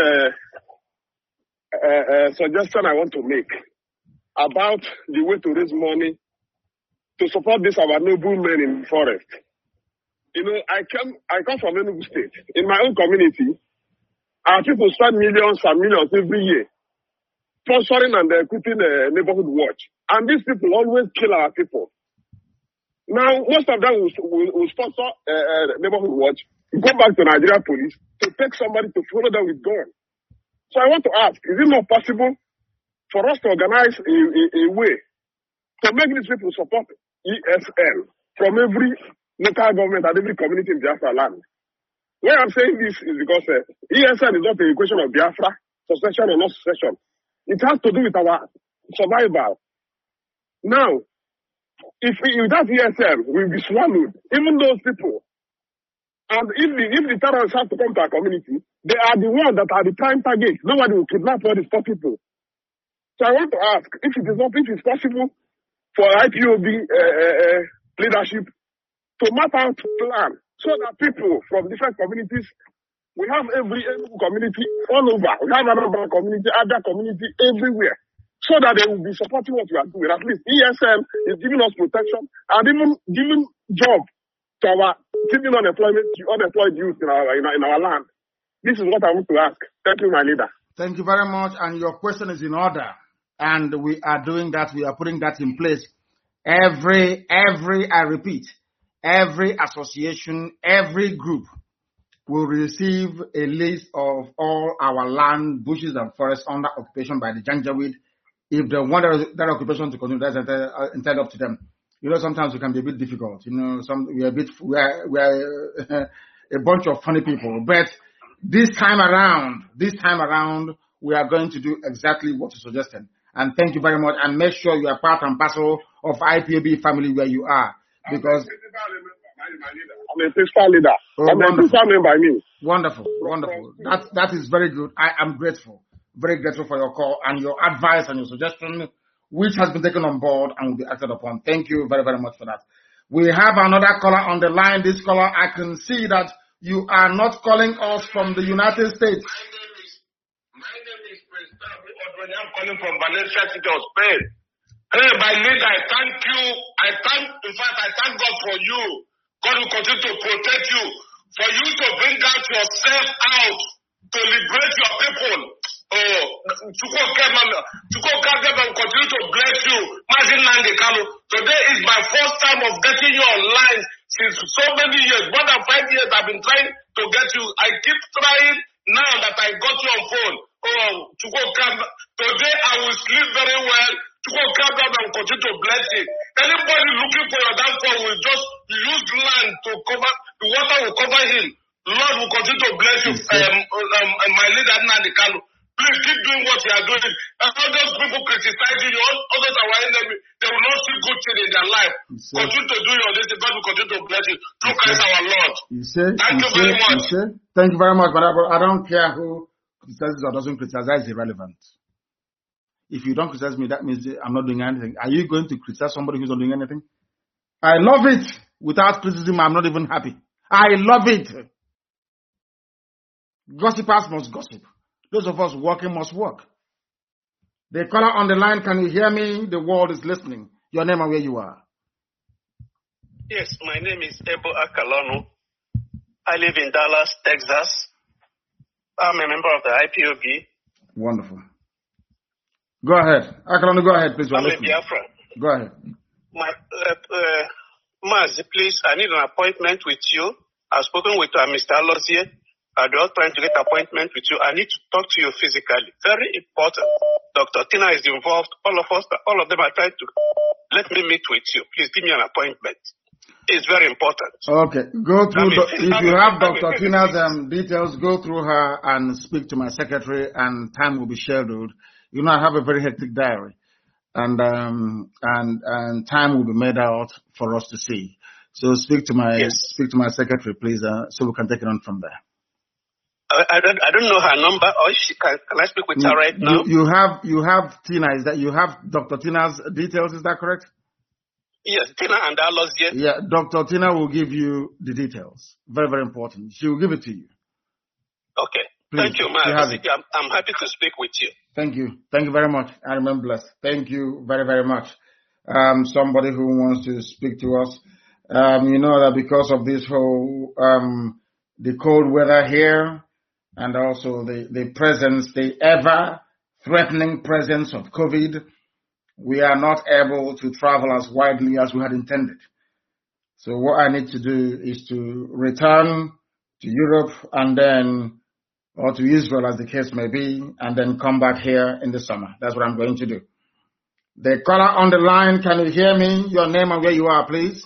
suggestion I want to make about the way to raise money to support this our noble men in the forest. You know, I come from Enugu State. In my own community, our people spend millions and millions every year sponsoring and equipping a neighborhood watch. And these people always kill our people. Now, most of them will sponsor neighborhood watch, go back to Nigeria police to take somebody to follow them with gun. So I want to ask, is it not possible for us to organize a way to make these people support ESL from every local government and every community in Biafra land? Why I'm saying this is because ESL is not a question of Biafra, succession or not succession. It has to do with our survival. Now, if that ESL will be swallowed, even those people, and if the terrorists have to come to our community, they are the ones that are the prime target. Nobody will kidnap all these poor people. So I want to ask if it's possible for IPOB leadership to map out a plan so that people from different communities, we have every community all over. We have another community, other community everywhere, so that they will be supporting what we are doing. At least ESL is giving us protection and even giving job to our giving unemployed youth in our land. This is what I want to ask. Thank you, my leader. Thank you very much. And your question is in order. And we are doing that. We are putting that in place. I repeat, every association, every group will receive a list of all our land, bushes, and forests under occupation by the Janjaweed. If they want that occupation to continue, that's entirely up to them. You know, sometimes it can be a bit difficult. You know, we are a bunch of funny people. But this time around, we are going to do exactly what you suggested. And thank you very much. And make sure you are part and parcel of IPOB family where you are, because I'm a principal leader. I'm a principal member, I mean. Wonderful. That is very good. I am grateful. Very grateful for your call and your advice and your suggestion, which has been taken on board and will be acted upon. Thank you very, very much for that. We have another caller on the line. This caller, I can see that you are not calling us from the United States. My name is Prince Tabu. I'm calling from Valencia City of Spain. Hey, my leader, I thank you. I thank God for you. God will continue to protect you. For you to bring out yourself out to liberate your people. Oh, Chukwu will continue to bless you. Mazin Nandi Kalu. Today is my first time of getting you online since so many years. More than 5 years I've been trying to get you. I keep trying now that I got you on phone. Oh, today I will sleep very well. And continue to bless it. Anybody looking for your downfall will just use land to cover, the water will cover him. Lord will continue to bless you. My leader, Nandi Kalu. Please keep doing what you are doing. All those people criticizing you, all those are our enemy, they will not see good thing in their life. Continue to do your this, God will continue to bless you. Through Christ our Lord. Thank you very much. Thank you very much, but I don't care who criticizes or doesn't criticize, irrelevant. If you don't criticize me, that means I'm not doing anything. Are you going to criticize somebody who's not doing anything? I love it. Without criticism, I'm not even happy. I love it. Gossipers must gossip. Those of us working must work. The caller on the line, can you hear me? The world is listening. Your name and where you are. Yes, my name is Ebo Akalonu. I live in Dallas, Texas. I'm a member of the IPOB. Wonderful. Go ahead. Akalonu, go ahead, please. I'm a Biafran. Go ahead. Mazi, please, I need an appointment with you. I've spoken with Mr. Alozie. They're all trying to get an appointment with you. I need to talk to you physically. Very important. Dr. Tina is involved. All of them are trying to let me meet with you. Please give me an appointment. It's very important. Okay. Go through. If you have Dr. Tina's details, go through her and speak to my secretary, and time will be scheduled. You know, I have a very hectic diary, and time will be made out for us to see. So speak to my secretary, please, so we can take it on from there. I don't know her number, or can I speak with her right now? You have Tina. Is that you have Dr. Tina's details? Is that correct? Yes, Tina and Alozie. Yeah, Dr. Tina will give you the details. Very, very important. She will give it to you. Okay. Please, thank you, ma'am. I'm happy to speak with you. Thank you. Thank you very much. I remain blessed. Thank you very, very much. Somebody who wants to speak to us. You know that because of this whole the cold weather here, and also the ever threatening presence of COVID, we are not able to travel as widely as we had intended. So what I need to do is to return to Europe or to Israel, as the case may be, and then come back here in the summer. That's what I'm going to do. The caller on the line, can you hear me? Your name and where you are, please.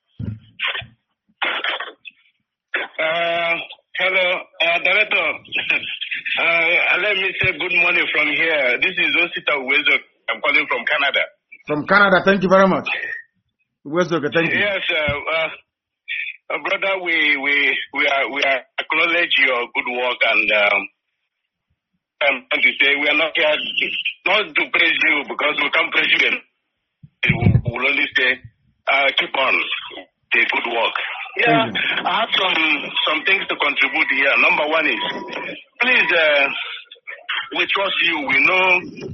Hello, Director. Let me say good morning from here. This is Osita Uwezo. I'm calling from Canada. From Canada, thank you very much. Uwezo, thank you. Yes, brother, we acknowledge your good work, and to say we are not here not to praise you because we can't praise you. We will only say keep on the good work. Yeah, I have some things to contribute here. Number one is, please, we trust you. We know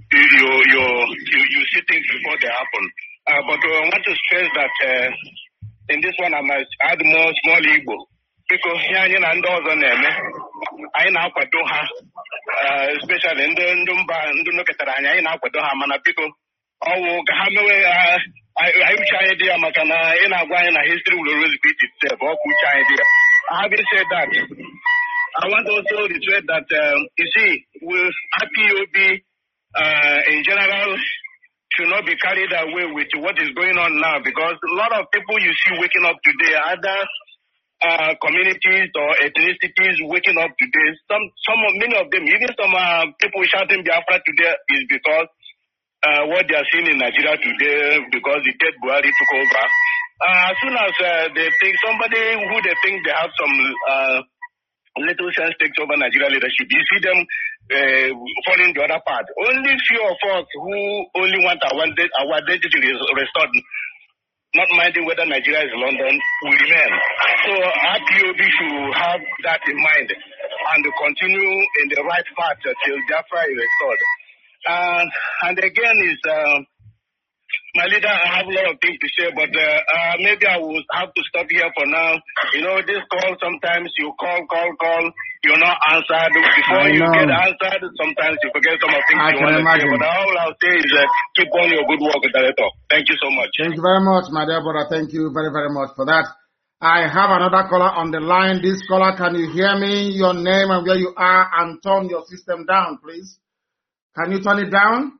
you see things before they happen. But I want to stress that in this one I must add more small Igbo. Because here and anyị na-akwado ha, especially ndị mba ndị nọkọtara anyị na-akwado ha, mana biko ọwụ ka ha mewe anyị uche anyị dị ya, maka na ị na-agwa anyị na history will always repeat itself. Ọ bụ uche anyị dị ya. Having said that, I want to also reiterate that you see, with IPOB in general should not be carried away with what is going on now, because a lot of people you see waking up today, other communities or ethnicities waking up today, many of them, even some people shouting Biafra today is because what they are seeing in Nigeria today, because the dead Buhari took over. As soon as they think somebody who they think they have some little sense takes over Nigeria leadership, you see them falling the other part. Only few of us who only want our identity restored, not minding whether Nigeria is London, will remain. So IPOB should have that in mind and continue in the right path till Biafra is restored. And again, is my leader, I have a lot of things to say, but maybe I will have to stop here for now. You know, this call, sometimes you call, you're not answered. Before you get answered, sometimes you forget some of the things you want to say. But all I'll say is keep on your good work, Director. Thank you so much. Thank you very much, my dear brother. Thank you very, very much for that. I have another caller on the line. This caller, can you hear me? Your name and where you are, and turn your system down, please. Can you turn it down?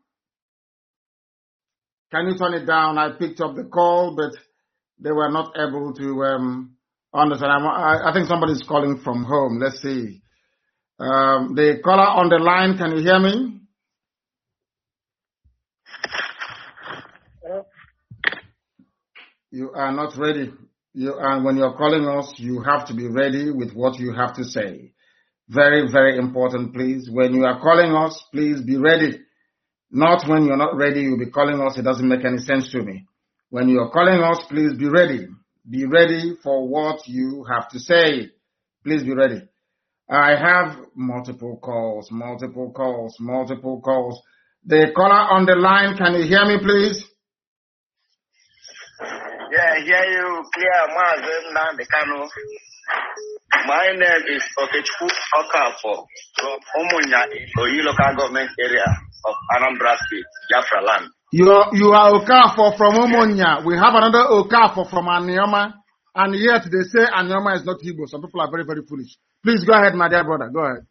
Can you turn it down? I picked up the call, but they were not able to understand. I think somebody's calling from home. Let's see. The caller on the line, can you hear me? You are not ready. When you're calling us, you have to be ready with what you have to say. Very, very important, please. When you are calling us, please be ready. Not when you're not ready, you'll be calling us. It doesn't make any sense to me. When you're calling us, please be ready. Be ready for what you have to say. Please be ready. I have multiple calls. The caller on the line, can you hear me, please? Yeah, I hear you clear, My name is Okechukwu Okafor from Umunya, Oyi local government area of Anambra State, Biafra land. You are Okafor from Umunya. We have another Okafor from Anioma, and yet they say Anioma is not Igbo. Some people are very, very foolish. Please go ahead, my dear brother. Go ahead.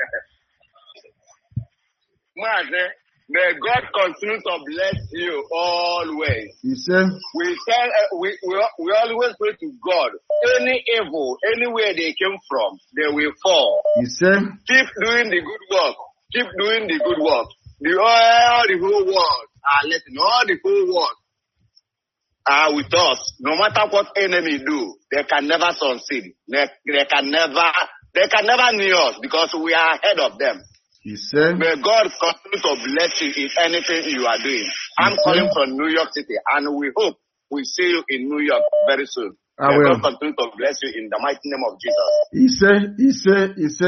May God continue to bless you always. You see? We always pray to God. Any evil, anywhere they came from, they will fall. You see? Keep doing the good work. Keep doing the good work. All the whole world are listening. All the whole world are with us. No matter what enemy do, they can never succeed. They can never near us because we are ahead of them. You say? May God continue to bless you in anything you are doing. I'm calling from New York City, and we hope we see you in New York very soon. May God continue to bless you in the mighty name of Jesus.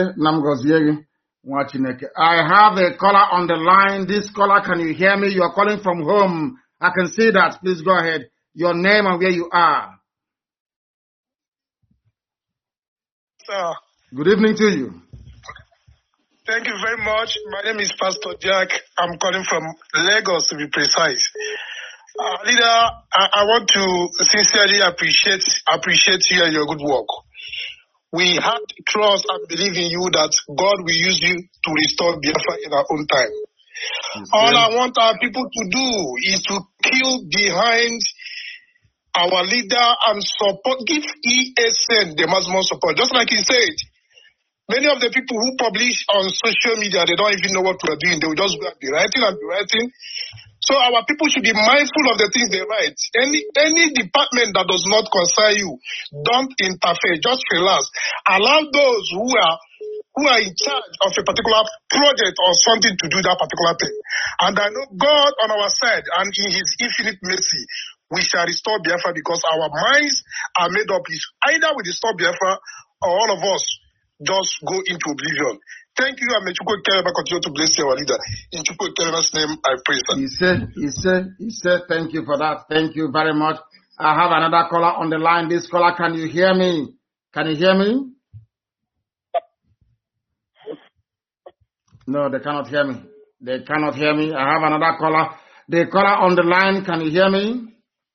I have a caller on the line. This caller, can you hear me? You are calling from home. I can see that. Please go ahead. Your name and where you are. Sir. Good evening to you. Thank you very much. My name is Pastor Jack. I'm calling from Lagos, to be precise. Leader, I want to sincerely appreciate you and your good work. We have trust and believe in you that God will use you to restore Biafra in our own time. All I want our people to do is to kill behind our leader and support, give ESN the maximum support. Just like he said, many of the people who publish on social media, they don't even know what we're doing. They will just be writing. So our people should be mindful of the things they write. Any department that does not concern you, don't interfere. Just relax. Allow those who are in charge of a particular project or something to do that particular thing. And I know God on our side, and in His infinite mercy, we shall restore Biafra, because our minds are made up. Either we restore Biafra or all of us just go into oblivion. Thank you, and may Chukwu Kerema continue to bless our leader. In Chukwu Kerema's name, I pray. He said, thank you for that. Thank you very much. I have another caller on the line. This caller, can you hear me? Can you hear me? No, they cannot hear me. They cannot hear me. I have another caller. The caller on the line, can you hear me?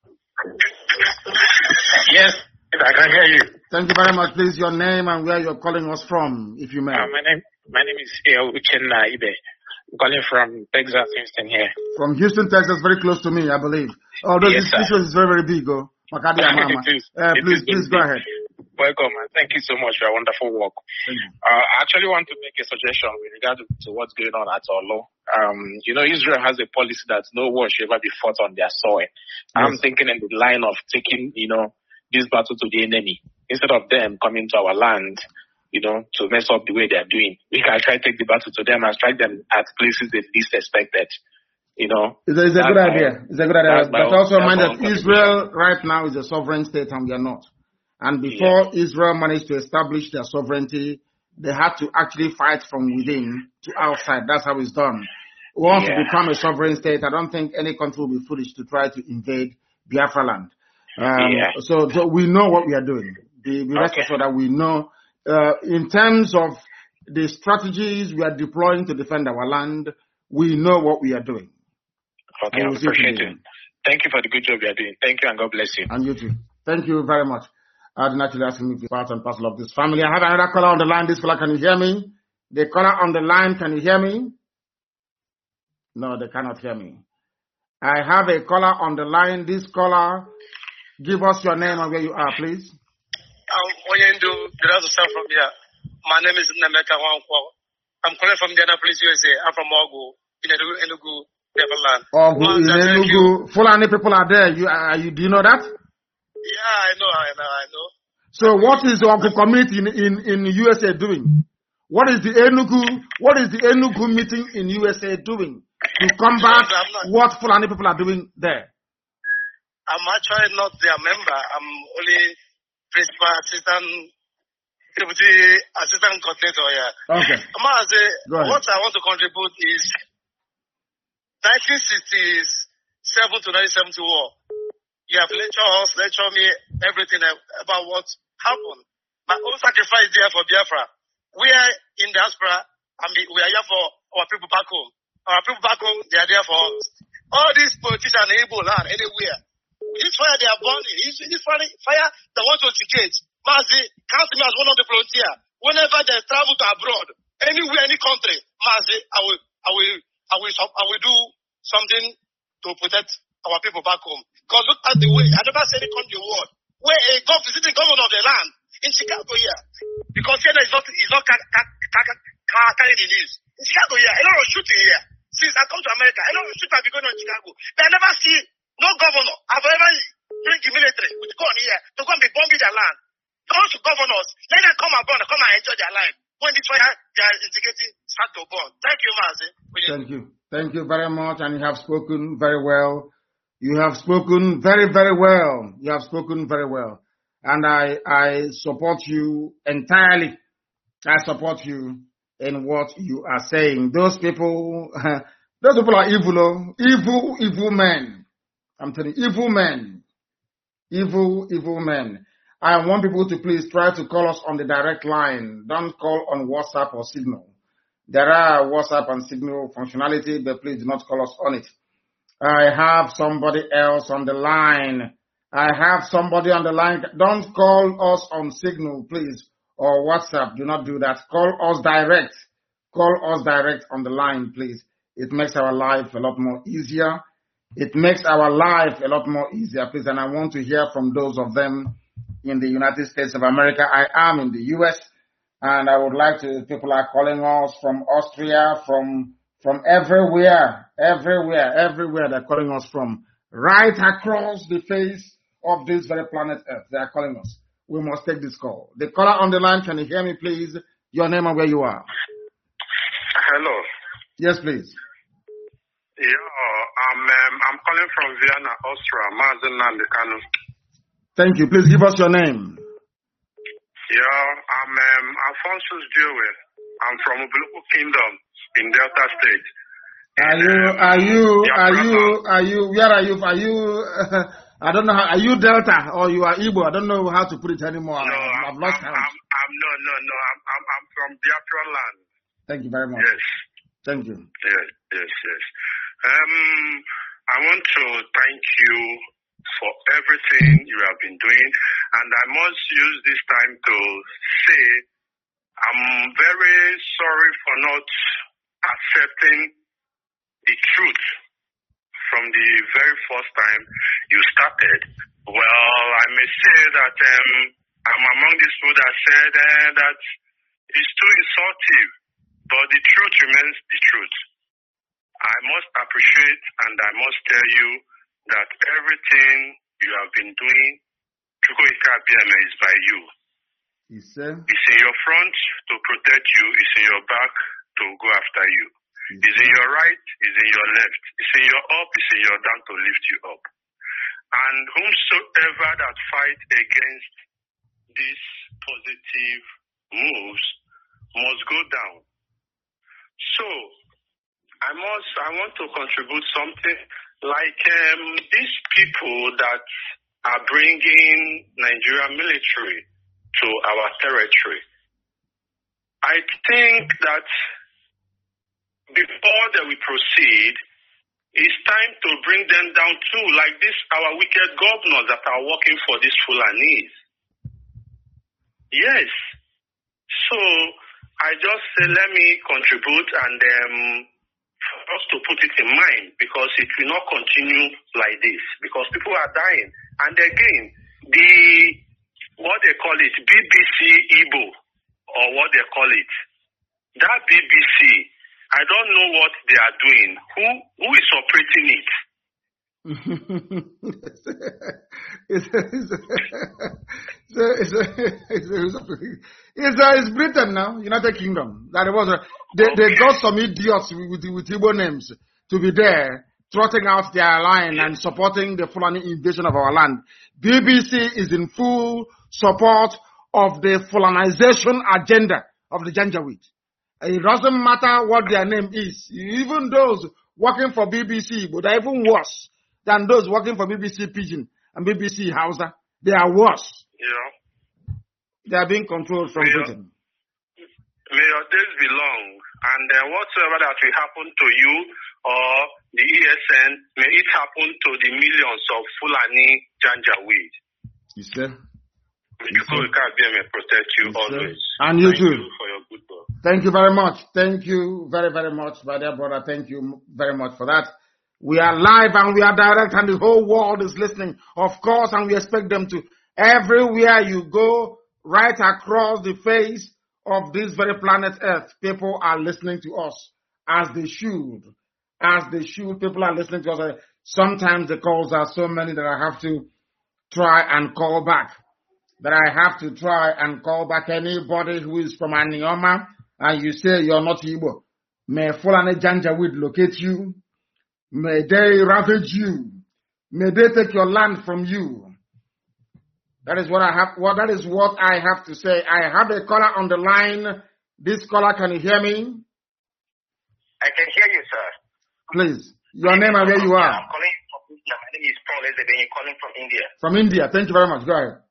Yes, I can hear you. Thank you very much. Please, your name and where you're calling us from, if you may. My name is Uchenna Ibe. I'm calling from Texas, Houston here. From Houston, Texas, very close to me, I believe. Although yes, this show is very, very big. Please go ahead. Welcome, and thank you so much for your wonderful work. I actually want to make a suggestion with regard to what's going on at Olo. Israel has a policy that no war should ever be fought on their soil. Yes. I'm thinking in the line of taking, this battle to the enemy. Instead of them coming to our land, to mess up the way they're doing. We can try to take the battle to them and strike them at places they least expected. It's a good idea. It's a good idea. But also mind that Israel right now is a sovereign state and we are not. And before Israel managed to establish their sovereignty, they had to actually fight from within to outside. That's how it's done. Once you become a sovereign state, I don't think any country will be foolish to try to invade Biafra land. So we know what we are doing. Be rest assured that we know. In terms of the strategies we are deploying to defend our land, we know what we are doing. Okay, I appreciate it. Thank you for the good job you are doing. Thank you and God bless you. And you too. Thank you very much. I didn't actually ask him if he's part and parcel of this family. I have another caller on the line. This caller, can you hear me? The caller on the line, can you hear me? No, they cannot hear me. I have a caller on the line. This caller, give us your name and where you are, please. From here. My name is Nemeka Wankwo. I'm calling from Indianapolis, USA. I'm from Ogu, in Enugu, Neverland. Ogu, in Enugu. Fulani people are there. Do you know that? Yeah, I know. So what is the Ogu community in USA doing? What is the Enugu meeting in USA doing to combat what Fulani people are doing there? I'm actually not their member. I'm only principal assistant, deputy assistant coordinator here. Okay. What I want to contribute is 1967 to 1970 war. You have lectured me everything about what happened. My own sacrifice there for Biafra. We are in diaspora and we are here for our people back home. Our people back home, they are there for us. All these politicians in Igbo land, anywhere. This fire they are burning, this fire they want to educate. Mazi, count me as one of the frontier. Whenever they travel to abroad, anywhere, any country, Mazi, I will do something to protect our people back home. Because look at the way, I never said it on the world, where a visiting governor of the land in Chicago here. Because here is not carrying the news. In Chicago here, a lot of shooting here. Since I come to America, a lot of shooting have been going on in Chicago. But I never see no governor have ever bring the military with gun here to come be bombing their land. Those governors, let them come and burn, come and enjoy their life. When the fire they are instigating start to burn. Thank you, Mazi. Thank you. Thank you very much, and you have spoken very well. You have spoken very, very well. You have spoken very well. And I support you entirely. I support you in what you are saying. Those people are evil, evil men. I'm telling you, evil men. Evil men. I want people to please try to call us on the direct line. Don't call on WhatsApp or Signal. There are WhatsApp and Signal functionality, but please do not call us on it. I have somebody else on the line. Don't call us on Signal, please, or WhatsApp. Do not do that. Call us direct. Call us direct on the line, please. It makes our life a lot more easier. It makes our life a lot more easier, please. And I want to hear from those of them in the United States of America. I am in the U.S., and I would like to, people are calling us from Austria, from everywhere they're calling us from, right across the face of this very planet Earth. They are calling us. We must take this call. The caller on the line, can you hear me, please? Your name and where you are. Hello. Yes, please. Yeah, I'm calling from Vienna, Austria, Mazen Nandekanu. Thank you. Please give us your name. Yeah, I'm Alphonsus Dewey. I'm from Ubuluku Kingdom in Delta State. Where are you? I don't know. Are you Delta or you are Igbo? I don't know how to put it anymore. No, I've lost count. I'm from Biafra land. Thank you very much. Yes. Thank you. Yes. I want to thank you for everything you have been doing, and I must use this time to say I'm very sorry for not accepting the truth from the very first time you started. Well, I may say that I'm among these people that said that it's too insultive, but the truth remains the truth. I must appreciate and I must tell you that everything you have been doing, Chukwuemeka Abieme, is by you. Yes, sir. It's in your front to protect you, it's in your back to go after you. Yes, it's in your right, it's in your left, it's in your up, it's in your down to lift you up. And whomsoever that fight against these positive moves must go down. So, I want to contribute something like these people that are bringing Nigerian military to our territory. I think that before that we proceed, it's time to bring them down too, like this our wicked governors that are working for these Fulanis. Yes. So I just say let me contribute and for us to put it in mind, because it will not continue like this, because people are dying. And again, what they call it, BBC Igbo, or what they call it, that BBC, I don't know what they are doing. Who is operating it? It's Britain now, United Kingdom. That was they got some idiots with Igbo names to be there, trotting out their line and supporting the Fulani invasion of our land. BBC is in full support of the Fulanization agenda of the Janjaweed. It doesn't matter what their name is. Even those working for BBC, but they're even worse than those working for BBC Pidgin and BBC Hausa. They are worse. Yeah. They are being controlled from Britain. May your days be long, and whatsoever that will happen to you or the ESN, may it happen to the millions of Fulani Janjaweed. Yes, sir. May Chukwuemeka Abieme protect you always. And you Thank too. You for your good work. Thank you very much. Thank you very, very much, my dear brother. Thank you very much for that. We are live and we are direct and the whole world is listening, of course, and we expect them to. Everywhere you go, right across the face of this very planet Earth, people are listening to us as they should. As they should, people are listening to us. Sometimes the calls are so many that I have to try and call back. Anybody who is from Anioma and you say you're not Igbo. May Fulani Janjaweed locate you. May they ravage you. May they take your land from you. That is what I have. That is what I have to say. I have a caller on the line. This caller, can you hear me? I can hear you, sir. Please, your name and where you are. I'm calling from India. My name is Paul Ezebeni, calling from India. From India. Thank you very much. Go ahead.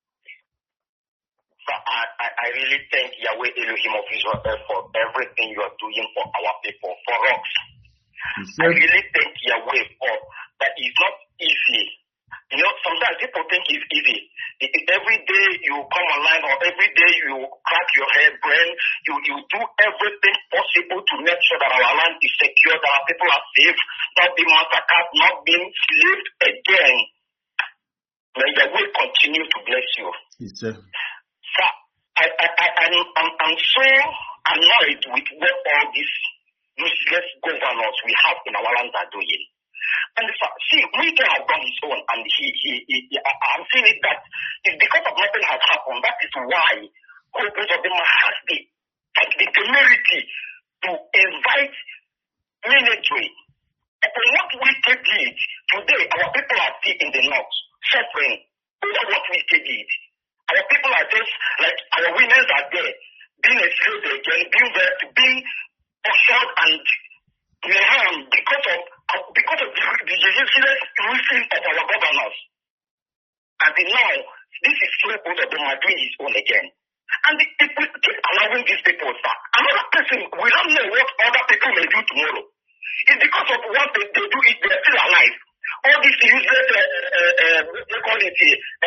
Sir, I really thank Yahweh Elohim of Israel for everything you are doing for our people, for us. I really thank Yahweh for that. It's not easy. You know, sometimes people think it's easy. Every day you come online or every day you crack your head brain, you do everything possible to make sure that our land is secure, that our people are safe, not being massacred, not being enslaved again. May Yahweh continue to bless you. Yes, sir. Sir, I'm so annoyed with what all these useless governors we have in our land are doing. And see, Wike has done his own, and I'm saying it that it's because of nothing has happened. That is why most of them has the temerity to invite military. And what Wike did today, our people are still in the north, suffering over what Wike did. Our people are just like our women are there, being enslaved again, being assured and because of the useless roofing of our governors. And now, this is where both of them are doing his own again. And if we keep allowing these people, sir, another person, we don't know what other people may do tomorrow. It's because of what they do if they're still alive. All these useless, they call it,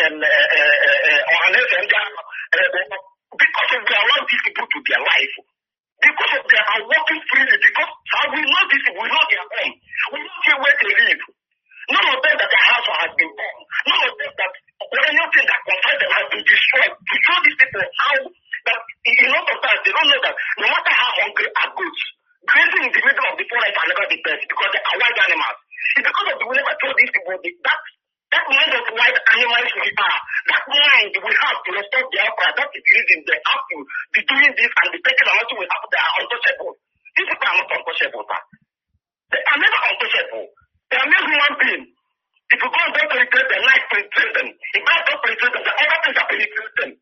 because of they allow these people to be alive. Because of they are working freely, because how we know this, we know their home. We know where they live. None of them that their house has been burned. None of them that anything that concerns them has been destroyed. To show these people how that in a lot of times they don't know that no matter how hungry are goods, grazing in the middle of the forest are never the best because they are wild animals. It's because of the we never told these people that mind of wild animals we are. That mind we have to restore their pride. That is the reason they have to be doing this and be taking a lot we have. They are untouchable. These people are not untouchable, sir. They are never untouchable. They are not human beings. If you go and don't penetrate them, life penetrates them. If God don't penetrate them, the other things are penetrate them.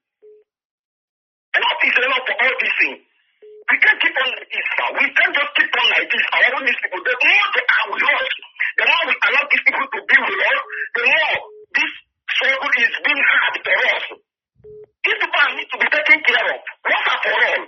Enough is enough for all these things. We can't keep on like this, sir. We can't just keep on like this. Allowing these people, the more they are with us, the more we allow these people to be with us, the more this struggle is being hard for us. These people need to be taken care of. Once and for all.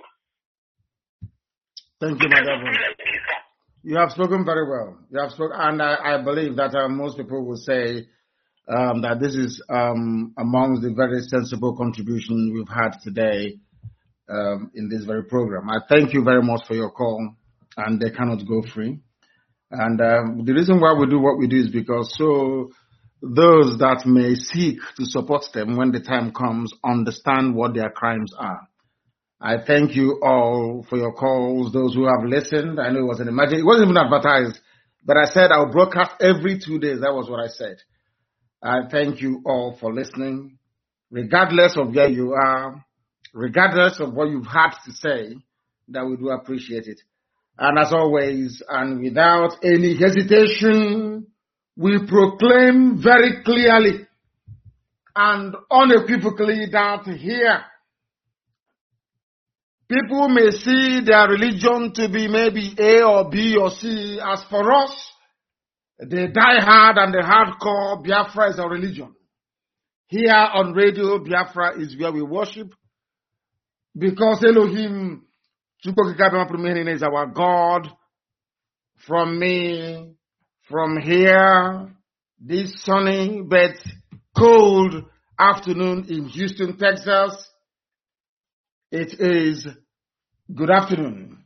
Thank you, my brother. You have spoken very well. You have spoken, and I believe that most people will say that this is amongst the very sensible contribution we've had today in this very program. I thank you very much for your call, and they cannot go free. And the reason why we do what we do is because so those that may seek to support them when the time comes understand what their crimes are. I thank you all for your calls, those who have listened. I know it was an emergency. It wasn't even advertised, but I said I'll broadcast every 2 days. That was what I said. I thank you all for listening, regardless of where you are, regardless of what you've had to say, that we do appreciate it. And as always, and without any hesitation, we proclaim very clearly and unequivocally that here, people may see their religion to be maybe A or B or C. As for us, the die-hard and the hardcore, Biafra is our religion. Here on Radio Biafra is where we worship because Elohim is our God. From me, from here, this sunny but cold afternoon in Houston, Texas, it is good afternoon.